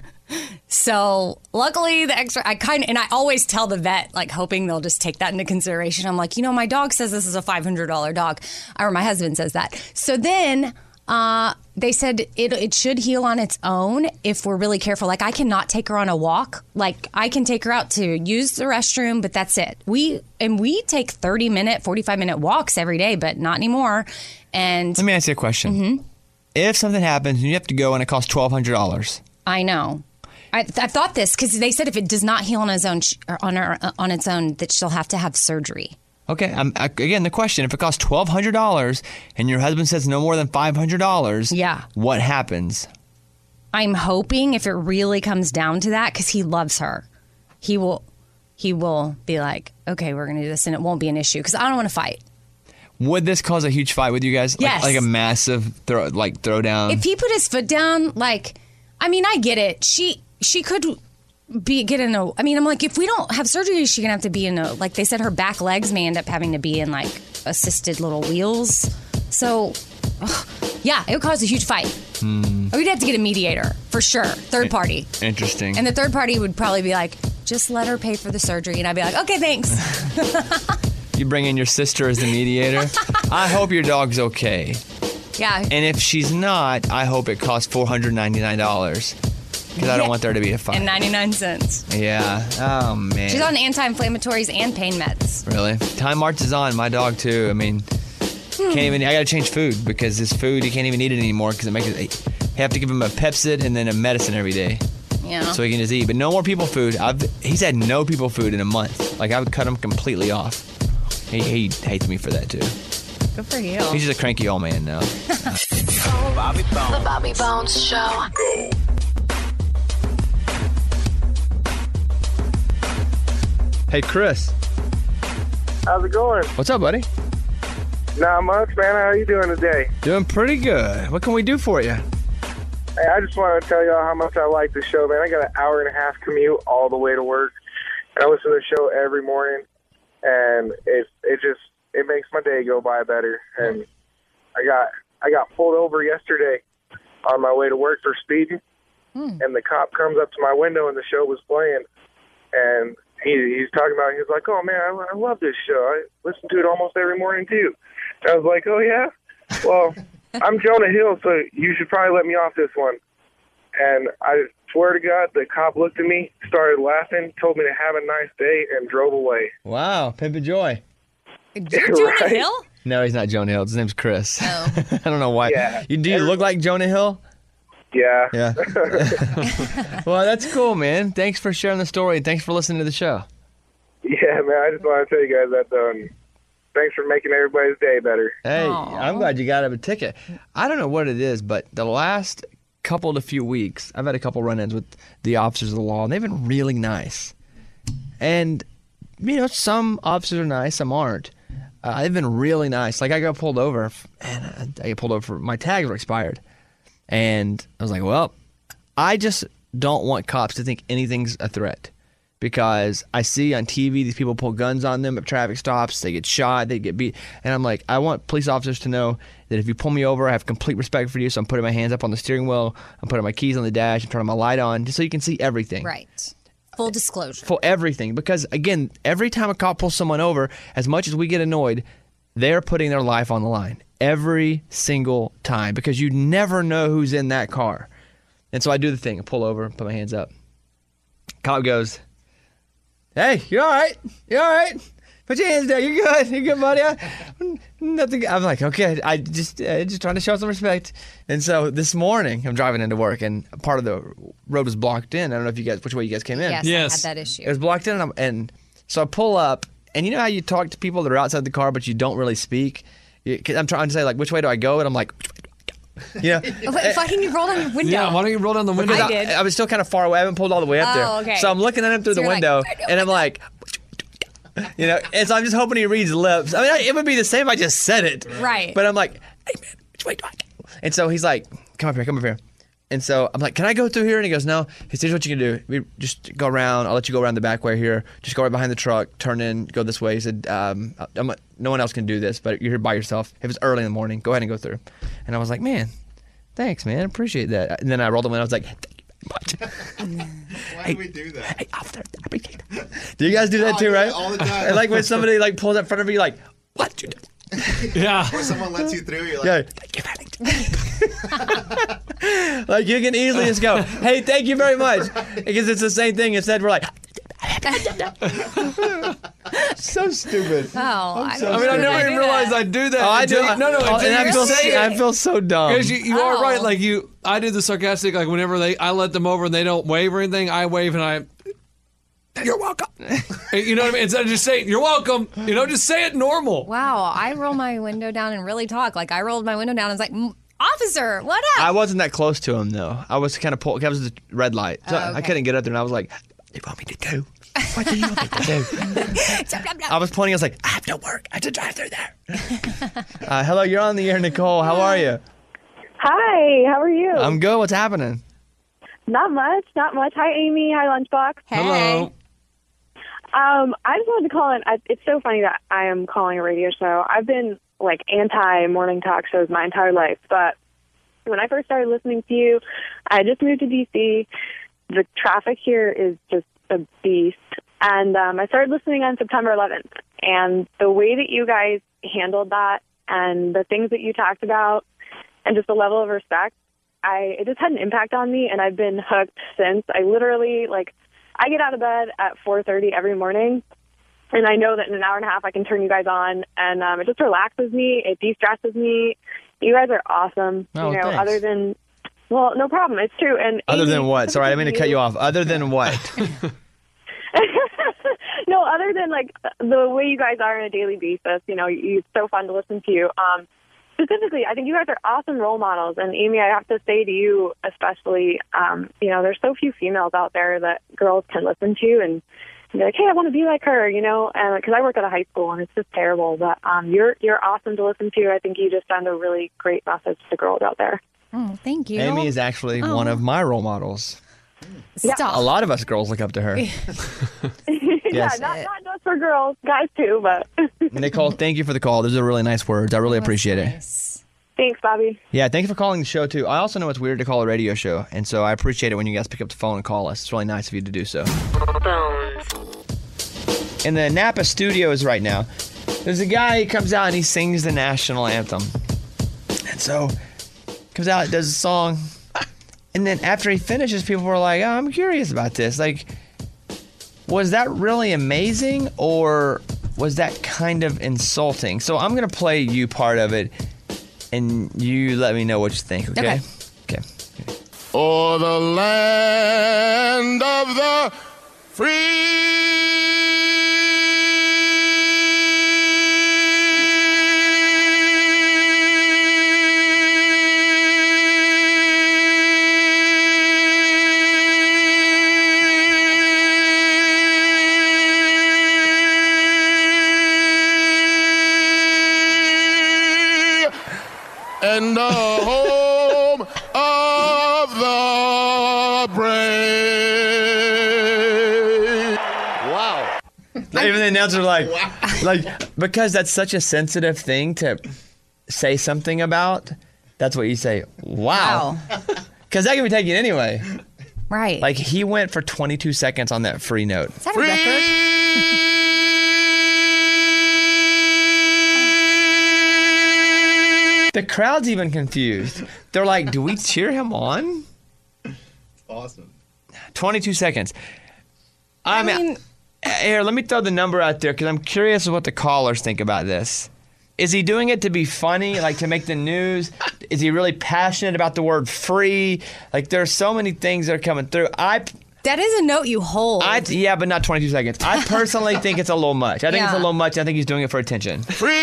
So luckily the extra, I always tell the vet, like hoping they'll just take that into consideration. I'm like, my dog says this is a $500 dog, or my husband says that. So then they said it should heal on its own if we're really careful. Like I cannot take her on a walk. Like I can take her out to use the restroom, but that's it. We take 30-minute, 45-minute walks every day, but not anymore. And let me ask you a question. Mm-hmm. If something happens and you have to go and it costs $1,200. I know. I thought this because they said if it does not heal on its own, on its own, that she'll have to have surgery. Okay. Again, the question: if it costs $1,200 and your husband says no more than $500, yeah, what happens? I'm hoping if it really comes down to that, because he loves her, he will be like, okay, we're going to do this, and it won't be an issue because I don't want to fight. Would this cause a huge fight with you guys? Yes. Like a massive throw down. If he put his foot down, I get it. She could get in a... I mean, I'm like, if we don't have surgery, she's going to have to be in a... Like they said, her back legs may end up having to be in, assisted little wheels. So, yeah, it would cause a huge fight. We'd have to get a mediator, for sure. Third party. Interesting. And the third party would probably be like, just let her pay for the surgery. And I'd be like, okay, thanks. You bring in your sister as the mediator? I hope your dog's okay. Yeah. And if she's not, I hope it costs $499. Because I don't want there to be a fight. And 99 cents. Yeah. Oh, man. She's on anti-inflammatories and pain meds. Really? Time marches on. My dog, too. I mean, I got to change food because his food, he can't even eat it anymore because it makes it... You have to give him a Pepcid and then a medicine every day. Yeah. So he can just eat. But no more people food. He's had no people food in a month. Like, I would cut him completely off. He hates me for that, too. Good for you. He's just a cranky old man now. The Bobby Bones Show. Go. Hey, Chris. How's it going? What's up, buddy? Not much, man. How are you doing today? Doing pretty good. What can we do for you? Hey, I just want to tell y'all how much I like the show, man. I got an hour and a half commute all the way to work, and I listen to the show every morning, and it makes my day go by better. And I got pulled over yesterday on my way to work for speeding, and the cop comes up to my window, and the show was playing, and he's talking about, he's like, oh, man, I love this show. I listen to it almost every morning, too. And I was like, oh, yeah? Well, I'm Jonah Hill, so you should probably let me off this one. And I swear to God, the cop looked at me, started laughing, told me to have a nice day, and drove away. Wow, Pimpin' Joy. Jonah Hill? No, he's not Jonah Hill. His name's Chris. Oh. I don't know why. Yeah. Do you look like Jonah Hill? Yeah. Yeah. Well, that's cool, man. Thanks for sharing the story. Thanks for listening to the show. Yeah, man, I just want to tell you guys that, though. And thanks for making everybody's day better. Hey, I'm glad you got a ticket. I don't know what it is, but the last couple to few weeks, I've had a couple run-ins with the officers of the law, and they've been really nice. And, some officers are nice, some aren't. They've been really nice. Like, I got pulled over, and I got pulled over for my tags were expired. And I was like, well, I just don't want cops to think anything's a threat. Because I see on TV these people pull guns on them at traffic stops, they get shot, they get beat. And I'm like, I want police officers to know that if you pull me over, I have complete respect for you. So I'm putting my hands up on the steering wheel, I'm putting my keys on the dash, I'm turning my light on, just so you can see everything. Right. Full disclosure. For everything. Because, again, every time a cop pulls someone over, as much as we get annoyed, they're putting their life on the line. Every single time. Because you never know who's in that car. And so I do the thing. I pull over, put my hands up. Cop goes, hey, you all right? You all right? Put your hands down. You're good. You're good, buddy. Nothing. I'm like, okay. I just trying to show some respect. And so this morning, I'm driving into work, and part of the road was blocked in. I don't know if you guys, which way you guys came in. Yes. I had that issue. It was blocked in, and so I pull up, and you know how you talk to people that are outside the car, but you don't really speak? I'm trying to say, like, which way do I go? And I'm like, yeah. Why didn't you roll down your window? Yeah, why don't you roll down the window? I did. I was still kind of far away. I haven't pulled all the way up there. Okay. So I'm looking at him through the window, and I'm like, and so I'm just hoping he reads lips. I mean, it would be the same if I just said it. Right. But I'm like, hey, man, which way do I go? And so he's like, come up here. And so I'm like, can I go through here? And he goes, no. Here's what you can do. We just go around. I'll let you go around the back way here. Just go right behind the truck, turn in, go this way. He said, no one else can do this, but you're here by yourself. If it's early in the morning, go ahead and go through. And I was like, man, thanks, man. I appreciate that. And then I rolled the window. I was like, thank you very much. Why do we do that? Hey, officer, I appreciate that. Do you guys do that too, right? All the time. And like when somebody like pulls up in front of you, like, what? Yeah. Or someone lets you through, you're like, thank you very much. Like you can easily just go, hey, thank you very much. Because it's the same thing. Instead, we're like, so stupid. Oh, I I never even realized I do that. Oh, I do. No, And I feel so dumb. Because you are right. Like I do the sarcastic. Like whenever I let them over and they don't wave or anything, I wave and you're welcome. You know what I mean? Instead of just saying you're welcome, just say it normal. Wow, I roll my window down and really talk. Like I rolled my window down and was like, officer, what up? I wasn't that close to him though. I was kind of pulled. I was at the red light, so okay. I couldn't get up there. And I was like, "You want me to do? What do you want me to do?" I was pointing. I was like, "I have to work. I have to drive through there." Hello, you're on the air, Nicole. How are you? Hi, how are you? I'm good. What's happening? Not much. Hi, Amy. Hi, Lunchbox. Hello. I just wanted to call in. It's so funny that I am calling a radio show. I've been like anti-morning talk shows my entire life, but when I first started listening to you, I just moved to D.C. The traffic here is just a beast, and I started listening on September 11th, and the way that you guys handled that and the things that you talked about and just the level of respect, it just had an impact on me, and I've been hooked since. I literally, I get out of bed at 4:30 every morning, and I know that in an hour and a half I can turn you guys on, and it just relaxes me. It de-stresses me. You guys are awesome. Oh, thanks. Well, no problem. It's true. And Other Amy, than what? Sorry, I didn't mean to cut you off. Other than what? No, other than like the way you guys are on a daily basis, you know, it's so fun to listen to you. Specifically, I think you guys are awesome role models. And Amy, I have to say to you, especially, you know, there's so few females out there that girls can listen to and be like, hey, I want to be like her, you know, and because I work at a high school and it's just terrible. But you're awesome to listen to. I think you just send a really great message to girls out there. Oh, thank you. Amy is actually one of my role models. Stop. A lot of us girls look up to her. Yeah, not just for girls, guys too, but. Nicole, thank you for the call. Those are really nice words. I really appreciate it. Thanks, Bobby. Yeah, thank you for calling the show, too. I also know it's weird to call a radio show, and so I appreciate it when you guys pick up the phone and call us. It's really nice of you to do so. In the Napa studios right now, there's a guy who comes out and he sings the national anthem. And so, comes out, does a song, and then after he finishes, people were like, oh, I'm curious about this. Like, was that really amazing, or was that kind of insulting? So I'm going to play you part of it, and you let me know what you think, okay? Okay. O'er the land of the free. And the home of the brave. Wow. Even the announcer like, because that's such a sensitive thing to say something about, that's what you say, wow. Because that can be taken anyway. Right. Like, he went for 22 seconds on that free note. Is that a record? The crowd's even confused. They're like, do we cheer him on? Awesome. 22 seconds. I mean, here, let me throw the number out there because I'm curious what the callers think about this. Is he doing it to be funny, like to make the news? Is he really passionate about the word free? Like, there's so many things that are coming through. That is a note you hold. Yeah, but not 22 seconds. I personally think it's a little much. I think it's a little much. I think he's doing it for attention.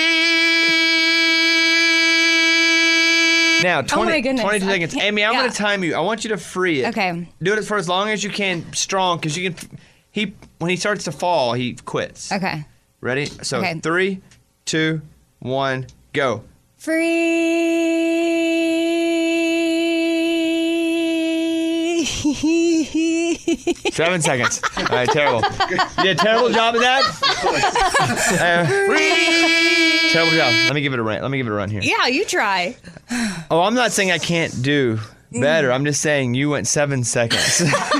Now, 22 seconds. Amy, I'm going to time you. I want you to free it. Okay. Do it for as long as you can, strong, because you can. When he starts to fall, he quits. Okay. Ready? So, Okay. 3, 2, 1, go. Free. 7 seconds. All right, terrible. You did a terrible job of that. Terrible job. Let me give it a run here. Yeah, you try. Oh, I'm not saying I can't do better. I'm just saying you went 7 seconds.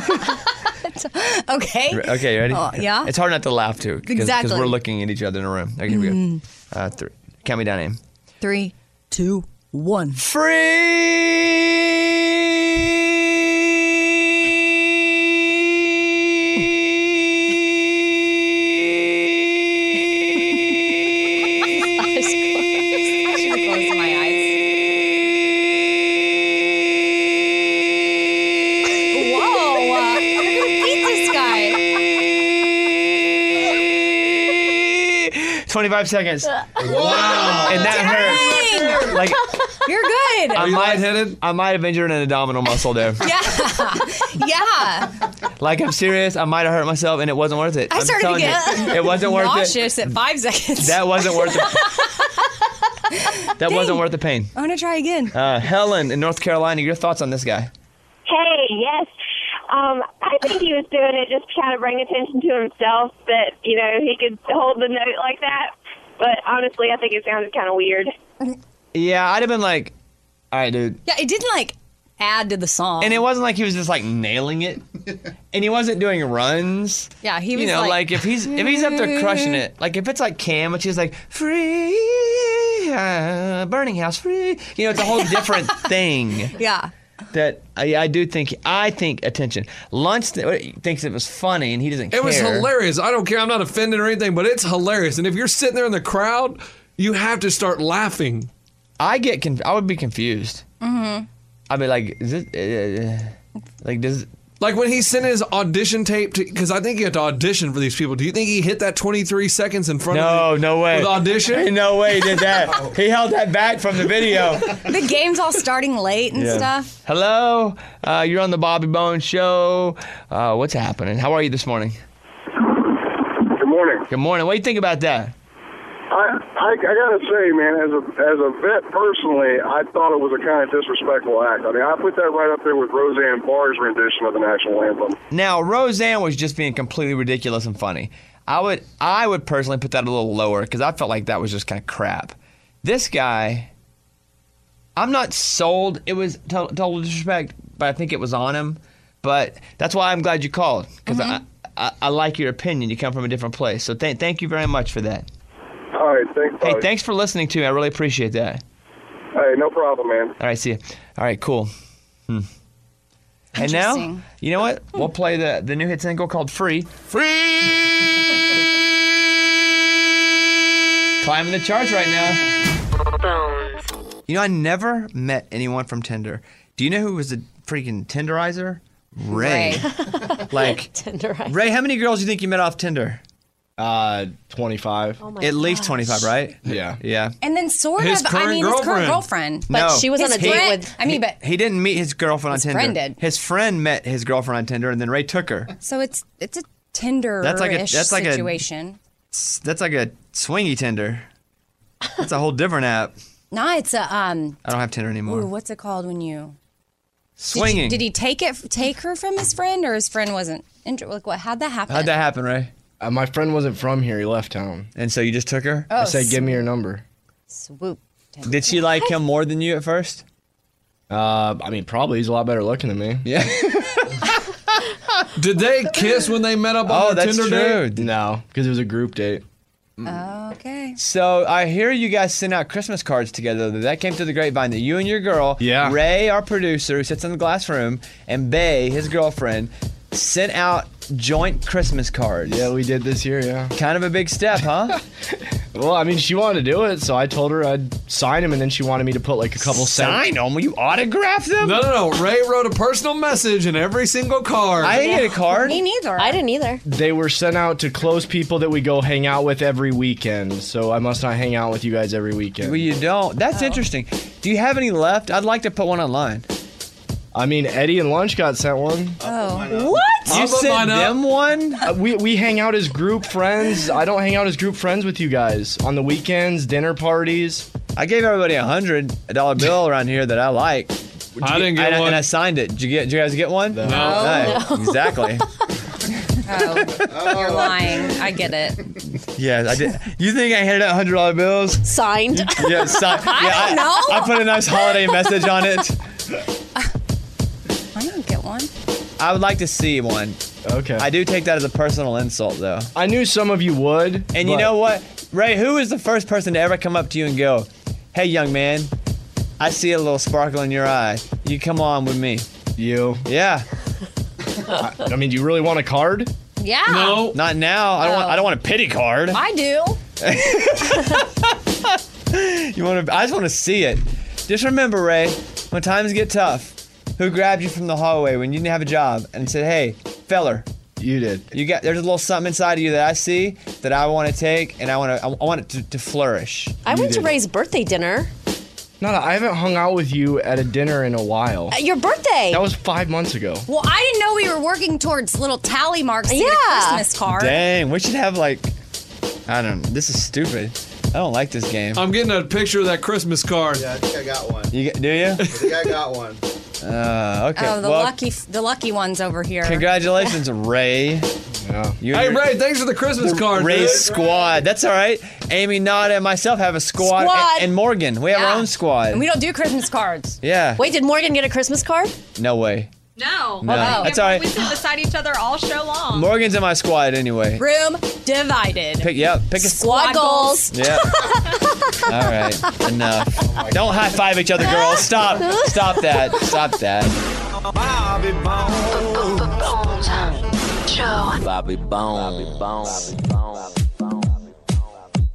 Okay. Okay, you ready? Yeah. It's hard not to laugh too. Exactly. Because we're looking at each other in a room. Okay, here we go. 3. Count me down, Aim. 3, 2, 1. Whoa! You're gonna beat this guy. 25 seconds. Wow. And that hurt. Like, you're good. I might have injured an abdominal muscle there. Yeah. Like, I'm serious. I might have hurt myself, and it wasn't worth it. I I'm started to telling get you, it wasn't worth it. nauseous at 5 seconds. That wasn't worth it. That wasn't worth the pain. I'm gonna try again. Helen in North Carolina, your thoughts on this guy? Hey, yes. I think he was doing it just to kind of bring attention to himself that, you know, he could hold the note like that. But honestly, I think it sounded kind of weird. Yeah, I'd have been like, all right, dude. Yeah, it didn't like add to the song. And it wasn't like he was just like nailing it. And he wasn't doing runs. Yeah, he was You know, like if he's up there crushing it, like if it's like Cam, which is like free, burning house free. You know, it's a whole different thing. Yeah. That I think attention. Lunch thinks it was funny and he doesn't care. It was hilarious. I don't care. I'm not offended or anything, but it's hilarious. And if you're sitting there in the crowd, you have to start laughing. I would be confused. Mm-hmm. I mean, like, is it like does? Like when he sent his audition tape to, because I think you have to audition for these people. Do you think he hit that 23 seconds in front of No way. with audition? Ain't no way he did that. He held that back from the video. The game's all starting late and stuff. Hello, you're on the Bobby Bones Show. What's happening? How are you this morning? Good morning. Good morning. What do you think about that? I gotta say, man, as a vet personally, I thought it was a kind of disrespectful act. I mean, I put that right up there with Roseanne Barr's rendition of the national anthem. Now, Roseanne was just being completely ridiculous and funny. I would personally put that a little lower because I felt like that was just kind of crap. This guy, I'm not sold. It was total disrespect, but I think it was on him. But that's why I'm glad you called because I like your opinion. You come from a different place. So thank you very much for that. All right, thanks. Hey, thanks for listening to me. I really appreciate that. Hey, no problem, man. All right, see you. All right, cool. And now, you know what? We'll play the new hit single called Free. Free! Climbing the charts right now. You know, I never met anyone from Tinder. Do you know who was the freaking Tenderizer? Ray. Like, Tenderizer. Ray, how many girls do you think you met off Tinder? 25. Oh my At least gosh. 25, right? Yeah. Yeah. And then sort His of, current his current girlfriend. But No. she was on His a date friend- with. I mean, but He didn't meet his girlfriend on His Tinder. friend did. His friend met his girlfriend on Tinder, and then Ray took her. so it's a Tinder-ish That's like a- situation. That's like a swingy Tinder. That's a whole different app. Nah, it's a I don't have Tinder anymore. Ooh, what's it called when you Swinging. Did he take her from his friend, or his friend wasn't? Like what? How'd that happen? How'd that happen, Ray? My friend wasn't from here. He left town. And so you just took her? Oh, I said, give me your number. Swoop. Did she like him more than you at first? I mean, probably. He's a lot better looking than me. Yeah. Did they kiss when they met up on their Tinder date? No, because it was a group date. Okay. So I hear you guys sent out Christmas cards together. That came to the grapevine that you and your girl, Ray, our producer, who sits in the glass room, and Bay, his girlfriend, sent out joint Christmas cards. Yeah, we did this year, yeah. Kind of a big step, huh? Well, I mean, she wanted to do it, so I told her I'd sign them, and then she wanted me to put like a couple Sign them? Will you autograph them? No. Ray wrote a personal message in every single card. I didn't get a card. Me neither. I didn't either. They were sent out to close people that we go hang out with every weekend, so I must not hang out with you guys every weekend. Well, you don't. That's interesting. Do you have any left? I'd like to put one online. I mean, Eddie and Lunch got sent one. Oh. What? You sent them one? We hang out as group friends. I don't hang out as group friends with you guys. On the weekends, dinner parties. I gave everybody $100 bill around here that I like. I didn't get one. And I signed it. Did you guys get one? No. No. Exactly. Oh, you're lying. I get it. Yeah, I did. You think I handed out $100 bills? Signed. Yeah, I don't know. I put a nice holiday message on it. I didn't get one. I would like to see one. Okay. I do take that as a personal insult, though. I knew some of you would. And you know what? Ray, who was the first person to ever come up to you and go, hey, young man, I see a little sparkle in your eye. You come on with me. You. Yeah. I mean, do you really want a card? Yeah. No. Not now. I don't want a pity card. I do. I just want to see it. Just remember, Ray, when times get tough, who grabbed you from the hallway when you didn't have a job and said, hey, feller. You did. There's a little something inside of you that I see that I want to take, and I want it to flourish. I went to Ray's birthday dinner. No, I haven't hung out with you at a dinner in a while. Your birthday. That was 5 months ago. Well, I didn't know we were working towards little tally marks to get a Christmas card. Dang, we should have I don't know. This is stupid. I don't like this game. I'm getting a picture of that Christmas card. Yeah, I think I got one. Do you? I think I got one. Okay. Oh, the lucky ones over here. Congratulations, Ray. Yeah. Hey, Ray, thanks for the Christmas card. Ray's dude. squad. That's all right. Amy, Nada, and myself have a squad. And Morgan. We have our own squad. And we don't do Christmas cards. Yeah. Wait, did Morgan get a Christmas card? No way. No. No. That's all right. We sit beside each other all show long. Morgan's in my squad anyway. Room divided. Pick a Squad goals. Yeah. All right. Enough. Don't high five each other, girls. Stop. Stop that. Stop that. Bobby Bones Show. Bobby Bones.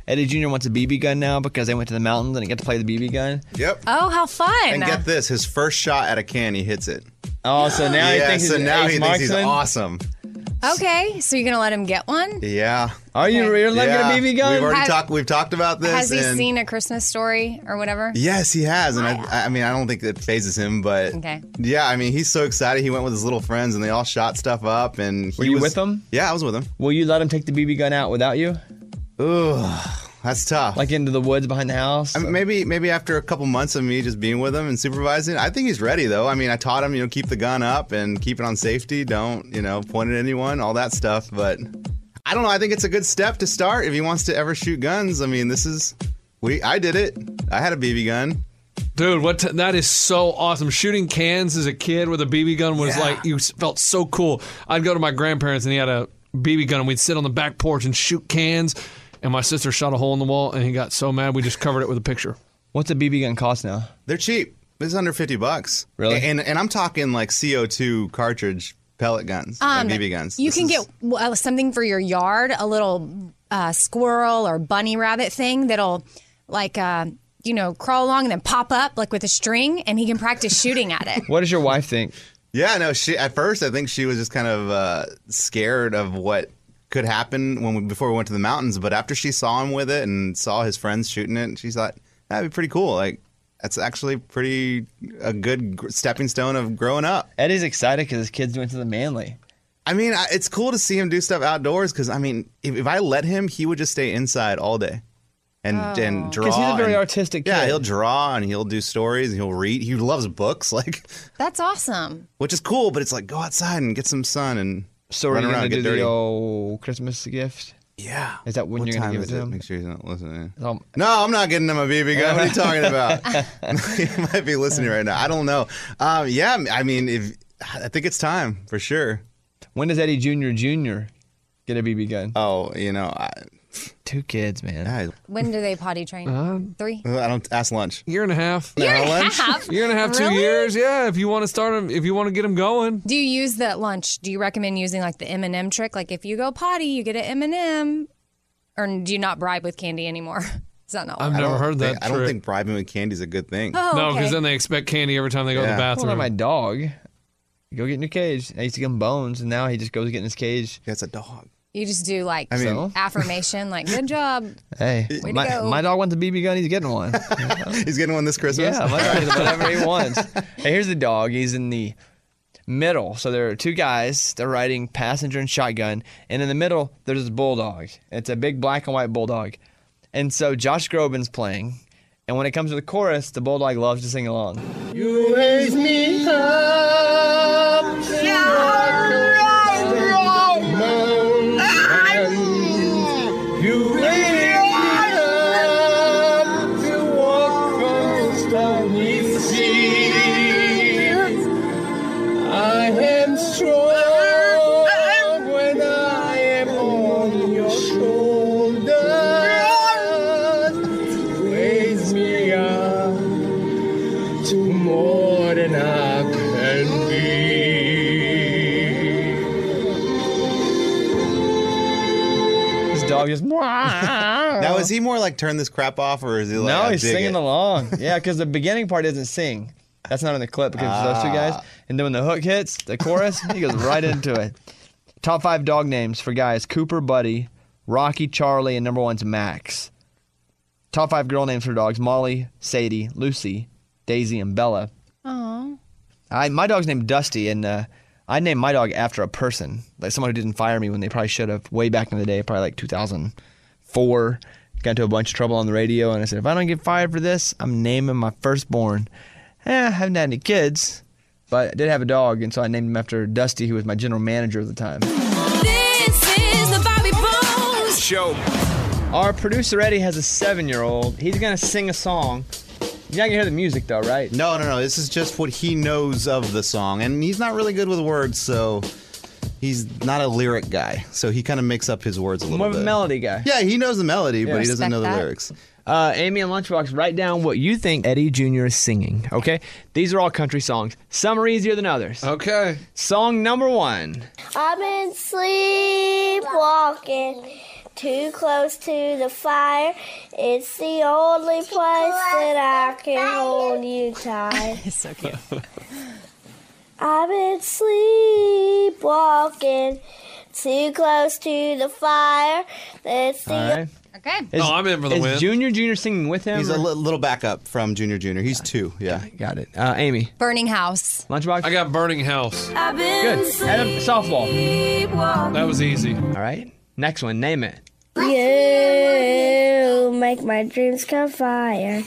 Eddie Jr. wants a BB gun now because they went to the mountains and he got to play the BB gun. Yep. Oh, how fun! And get this, his first shot at a can, he hits it. Oh, so now he thinks he's awesome. Okay, so you're gonna let him get one? Yeah. Are you really getting a BB gun? We've talked about this. Has he seen A Christmas Story or whatever? Yes, he has, and I mean, I don't think it phases him, but Okay. yeah, I mean, he's so excited. He went with his little friends, and they all shot stuff up. And Were you with them? Yeah, I was with him. Will you let him take the BB gun out without you? Ooh, that's tough. Like into the woods behind the house? I mean, maybe after a couple months of me just being with him and supervising, I think he's ready though. I mean, I taught him, keep the gun up and keep it on safety. Don't, point at anyone, all that stuff. But I don't know. I think it's a good step to start if he wants to ever shoot guns. I mean, I did it. I had a BB gun. Dude, that is so awesome. Shooting cans as a kid with a BB gun was like, you felt so cool. I'd go to my grandparents and he had a BB gun and we'd sit on the back porch and shoot cans. And my sister shot a hole in the wall, and he got so mad we just covered it with a picture. What's a BB gun cost now? They're cheap. It's under $50. Really? And I'm talking like CO2 cartridge pellet guns, like BB guns. You can get something for your yard, a little squirrel or bunny rabbit thing that'll crawl along and then pop up like with a string, and he can practice shooting at it. What does your wife think? Yeah, no. At first, I think she was just kind of scared of what could happen before we went to the mountains, but after she saw him with it and saw his friends shooting it, she thought that'd be pretty cool. Like, that's actually a good stepping stone of growing up. Eddie's excited because his kids went to the Manly. I mean, it's cool to see him do stuff outdoors because, I mean, if I let him, he would just stay inside all day and draw. Because he's a very artistic kid. Yeah, he'll draw and he'll do stories and he'll read. He loves books, That's awesome. Which is cool, but it's like, go outside and get some sun and So are you going to do the old Christmas gift? Yeah. Is that when you're going to give it to him? Make sure he's not listening. No, I'm not getting him a BB gun. What are you talking about? He might be listening right now. I don't know. Yeah, I mean, I think it's time for sure. When does Eddie Jr. get a BB gun? Oh, 2 kids, man. When do they potty train? 3? I don't ask lunch. Year and a half. Year and a half? Year and a half, Really? 2 years. Yeah, if you want to start them, if you want to get them going. Do you use that lunch? Do you recommend using like the M&M trick? Like if you go potty, you get an M&M, or do you not bribe with candy anymore? Is that not? I've never heard that. I don't think bribing with candy is a good thing. Oh, No, okay. because then they expect candy every time they go to the bathroom. Well, like my dog. Go get in your cage. I used to give him bones, and now he just goes get in his cage. Yeah, it's a dog. You just do like So? affirmation, like good job. Hey, Way to go. my dog wants a BB gun. He's getting one. He's getting one this Christmas? Yeah, my dog gets whatever he wants. Hey, here's the dog. He's in the middle. So there are 2 guys. They're riding passenger and shotgun. And in the middle, there's this bulldog. It's a big black and white bulldog. And so Josh Groban's playing. And when it comes to the chorus, the bulldog loves to sing along. You raise me up. You raise me up to walk from the stormy sea. I am strong when I am on your shoulders. Raise me up to more than I can be. This dog just... Now, is he more like turn this crap off, or is he like, No, he's dig singing it? along. Yeah, because the beginning part doesn't sing. That's not in the clip because it's those 2 guys. And then when the hook hits, the chorus, he goes right into it. Top 5 dog names for guys: Cooper, Buddy, Rocky, Charlie, and number 1's Max. Top 5 girl names for dogs: Molly, Sadie, Lucy, Daisy, and Bella. Oh. My dog's named Dusty, and I named my dog after a person, like someone who didn't fire me when they probably should have, way back in the day, probably like 2004. Got into a bunch of trouble on the radio, and I said, if I don't get fired for this, I'm naming my firstborn. I haven't had any kids, but I did have a dog, and so I named him after Dusty, who was my general manager at the time. This is the Bobby Bones Show. Our producer, Eddie, has a 7-year-old. He's going to sing a song. You're not going to hear the music, though, right? No. This is just what he knows of the song. And he's not really good with words, so he's not a lyric guy. So he kind of makes up his words a little bit. More of a melody guy. Yeah, he knows the melody, but he doesn't know the that. lyrics. Amy and Lunchbox, write down what you think Eddie Jr. is singing, okay? These are all country songs. Some are easier than others. Okay. Song number 1. I've been sleepwalking, too close to the fire. It's the only place that I can hold you tight. It's so cute. I've been sleepwalking too close to the fire. That's the All right. Okay. I'm in for the is win. Junior singing with him? He's a little backup from Junior. He's 2. Yeah. Got it. Amy. Burning House. Lunchbox? I got Burning House. I've Good. Adam, softball. That was easy. All right. Next one. Name it. You make my dreams come fire.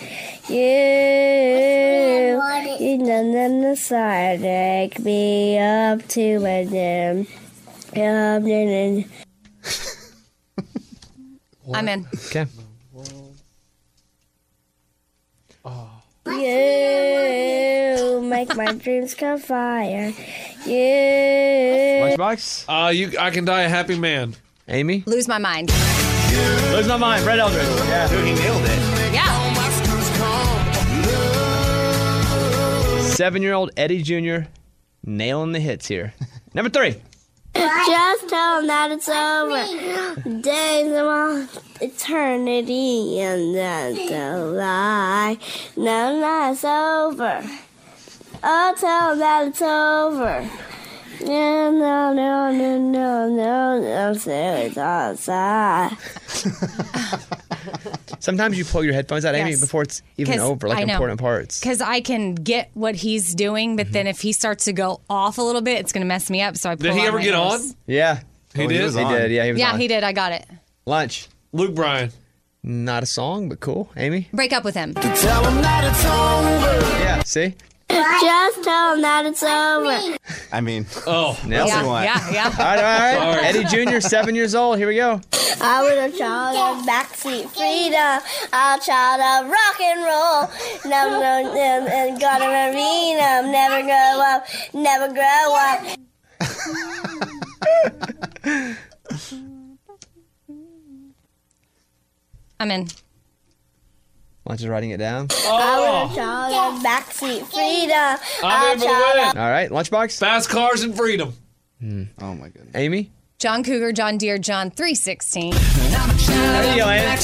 You done them the side, take me up to a dim. I'm in. Okay. You make my dreams come fire. You. Lunchbox? I Can Die a Happy Man. Amy? Lose My Mind. Lose My Mind. Brett Eldridge. Yeah. Dude, he nailed it. Yeah. 7-year-old Eddie Jr. nailing the hits here. Number 3. Just tell them that it's over. Days of all eternity, and that's a lie. No, that's over. Oh, tell them that it's over. No, say it's outside. Sometimes you pull your headphones out, Amy, Yes. before it's even 'Cause over, like I know. important parts. Because I can get what he's doing, but then if he starts to go off a little bit, it's going to mess me up. So I pull Did he out ever my get ears. on? Yeah. He did? He did. Yeah, he was Yeah, on. he did. I got it. Lunch. Luke Bryan. Not a song, but cool. Amy? Break up with him. Tell them that it's over. Yeah, see? Just tell them that it's over. I mean, Nelson Yeah, won. yeah, yeah. All right. Sorry. Eddie Jr., 7 years old. Here we go. I was a child of backseat freedom, a child of rock and roll. Never and got a arena, never grow up, never grow up. I'm in. Lunch is writing it down. I was a child of backseat freedom, I'm in for the win. All right. Lunchbox. Fast Cars and Freedom. oh my goodness. Amy? John Cougar, John Deere, John 316. There you go, Amy.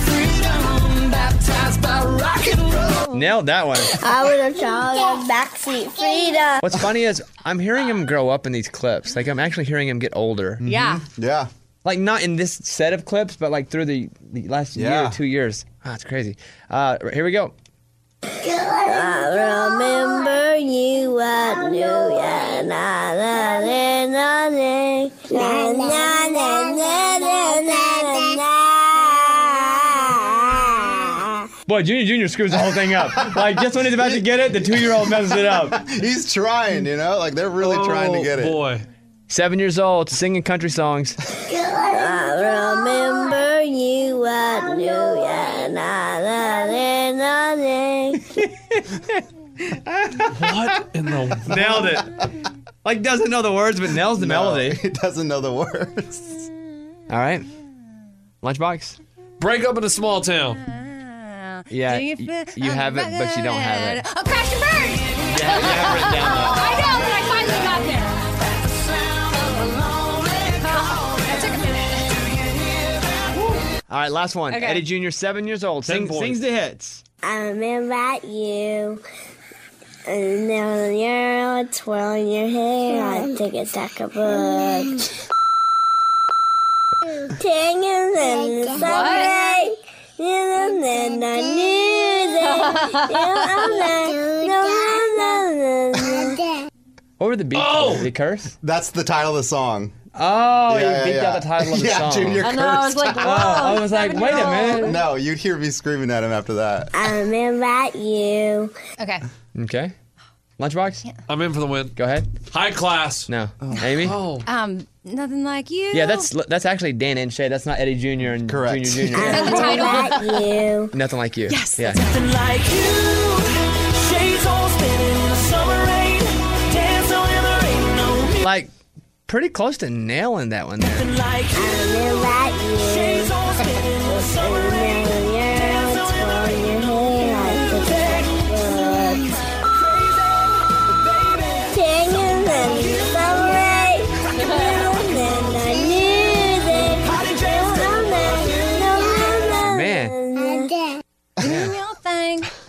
Nailed that one. I was a child of backseat freedom. What's funny is I'm hearing him grow up in these clips. Like I'm actually hearing him get older. Yeah. Yeah. Like not in this set of clips, but like through the last year, 2 years. Ah, it's crazy. Here we go. I remember you at New Year. Na na na na na na na na na. Boy, Junior screws the whole thing up. Like just when he's about to get it, the 2-year-old messes it up. He's trying, like they're really trying to get it. Boy. 7 years old, singing country songs. I remember you at New Year. Na na na na na. What in the Nailed it. Like doesn't know the words, but nails the melody. He doesn't know the words. All right. Lunchbox. Break Up in a Small Town. Yeah, Do you feel- have it, but you don't have it. Oh, Crash and Burn! Yeah, you have it written down though. I know, but I finally got there. That took a minute. All right, last one. Okay. Eddie Jr., 7 years old. 10 points. Sings the hits. I remember you. And now you're twirling your hair. I take a stack of books. Tingling in the sunlight. And then I knew that. What were the beats? Oh! Did he curse? That's the title of the song. Oh, Yeah, you beat yeah. out the title of the Yeah, song. Junior I know, I was cursed. like, whoa. I was like, wait a minute. No, you'd hear me screaming at him after that. I remember you. Okay. Okay. Lunchbox? I'm in for the win. Go ahead. High Class. No. Amy? Oh. Nothing like you. Yeah, that's actually Dan and Shay. That's not Eddie Jr. and Correct. Junior Jr. I Yeah. the title? remember you. Nothing like you. Yes, Yeah. Nothing like you. Shades all spinning in the summer rain. Dance on in the rain. No Like, pretty close to nailing that one there. nothing like you. I remember you. Shades all spinning in the summer And rain. now you're twirling your hair. I take a stack of books. Tingling in the sunlight. And then I knew that.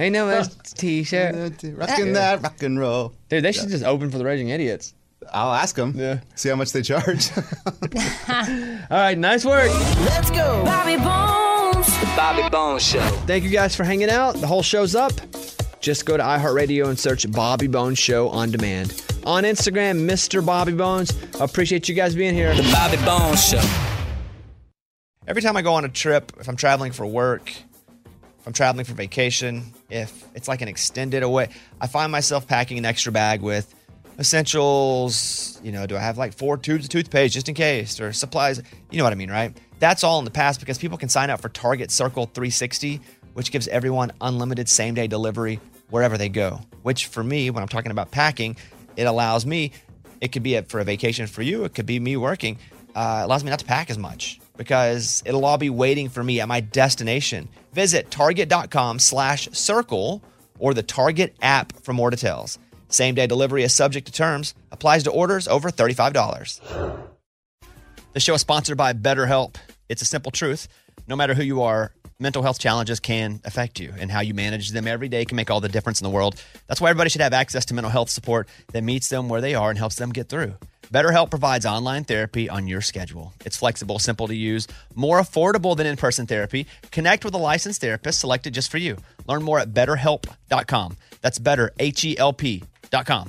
Ain't no T-shirt. Rockin' that rock and roll. Dude, they should just open for the Raging Idiots. I'll ask them. Yeah. See how much they charge. All right, nice work. Let's go. Bobby Bones. The Bobby Bones Show. Thank you guys for hanging out. The whole show's up. Just go to iHeartRadio and search Bobby Bones Show on demand. On Instagram, Mr. Bobby Bones. I appreciate you guys being here. The Bobby Bones Show. Every time I go on a trip, if I'm traveling for work, if I'm traveling for vacation, if it's like an extended away, I find myself packing an extra bag with essentials. You know, do I have like 4 tubes of toothpaste just in case, or supplies? You know what I mean, right? That's all in the past because people can sign up for Target Circle 360, which gives everyone unlimited same-day delivery wherever they go. Which for me, when I'm talking about packing, it allows me, it could be for a vacation for you, it could be me working, allows me not to pack as much because it'll all be waiting for me at my destination. Visit target.com/circle or the Target app for more details. Same-day delivery is subject to terms, applies to orders over $35. The show is sponsored by BetterHelp. It's a simple truth. No matter who you are, mental health challenges can affect you, and how you manage them every day can make all the difference in the world. That's why everybody should have access to mental health support that meets them where they are and helps them get through. BetterHelp provides online therapy on your schedule. It's flexible, simple to use, more affordable than in-person therapy. Connect with a licensed therapist selected just for you. Learn more at BetterHelp.com. That's better, HELP.com.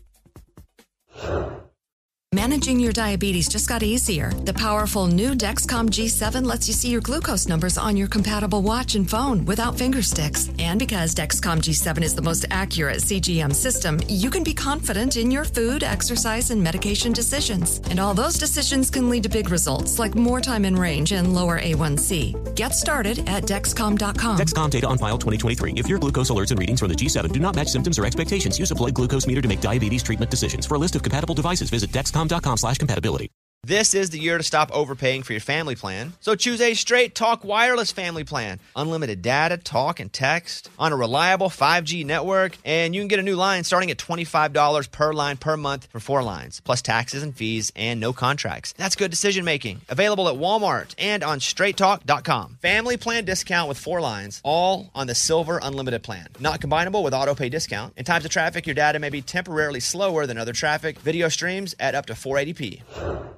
Managing your diabetes just got easier. The powerful new Dexcom G7 lets you see your glucose numbers on your compatible watch and phone without finger sticks. And because Dexcom G7 is the most accurate CGM system, you can be confident in your food, exercise, and medication decisions. And all those decisions can lead to big results like more time in range and lower A1C. Get started at Dexcom.com. Dexcom data on file 2023. If your glucose alerts and readings from the G7 do not match symptoms or expectations, use a blood glucose meter to make diabetes treatment decisions. For a list of compatible devices, visit Dexcom.com/compatibility. This is the year to stop overpaying for your family plan. So choose a Straight Talk wireless family plan. Unlimited data, talk, and text on a reliable 5G network. And you can get a new line starting at $25 per line per month for 4 lines, plus taxes and fees and no contracts. That's good decision making. Available at Walmart and on straighttalk.com. Family plan discount with 4 lines, all on the Silver Unlimited plan. Not combinable with auto pay discount. In times of traffic, your data may be temporarily slower than other traffic. Video streams at up to 480p.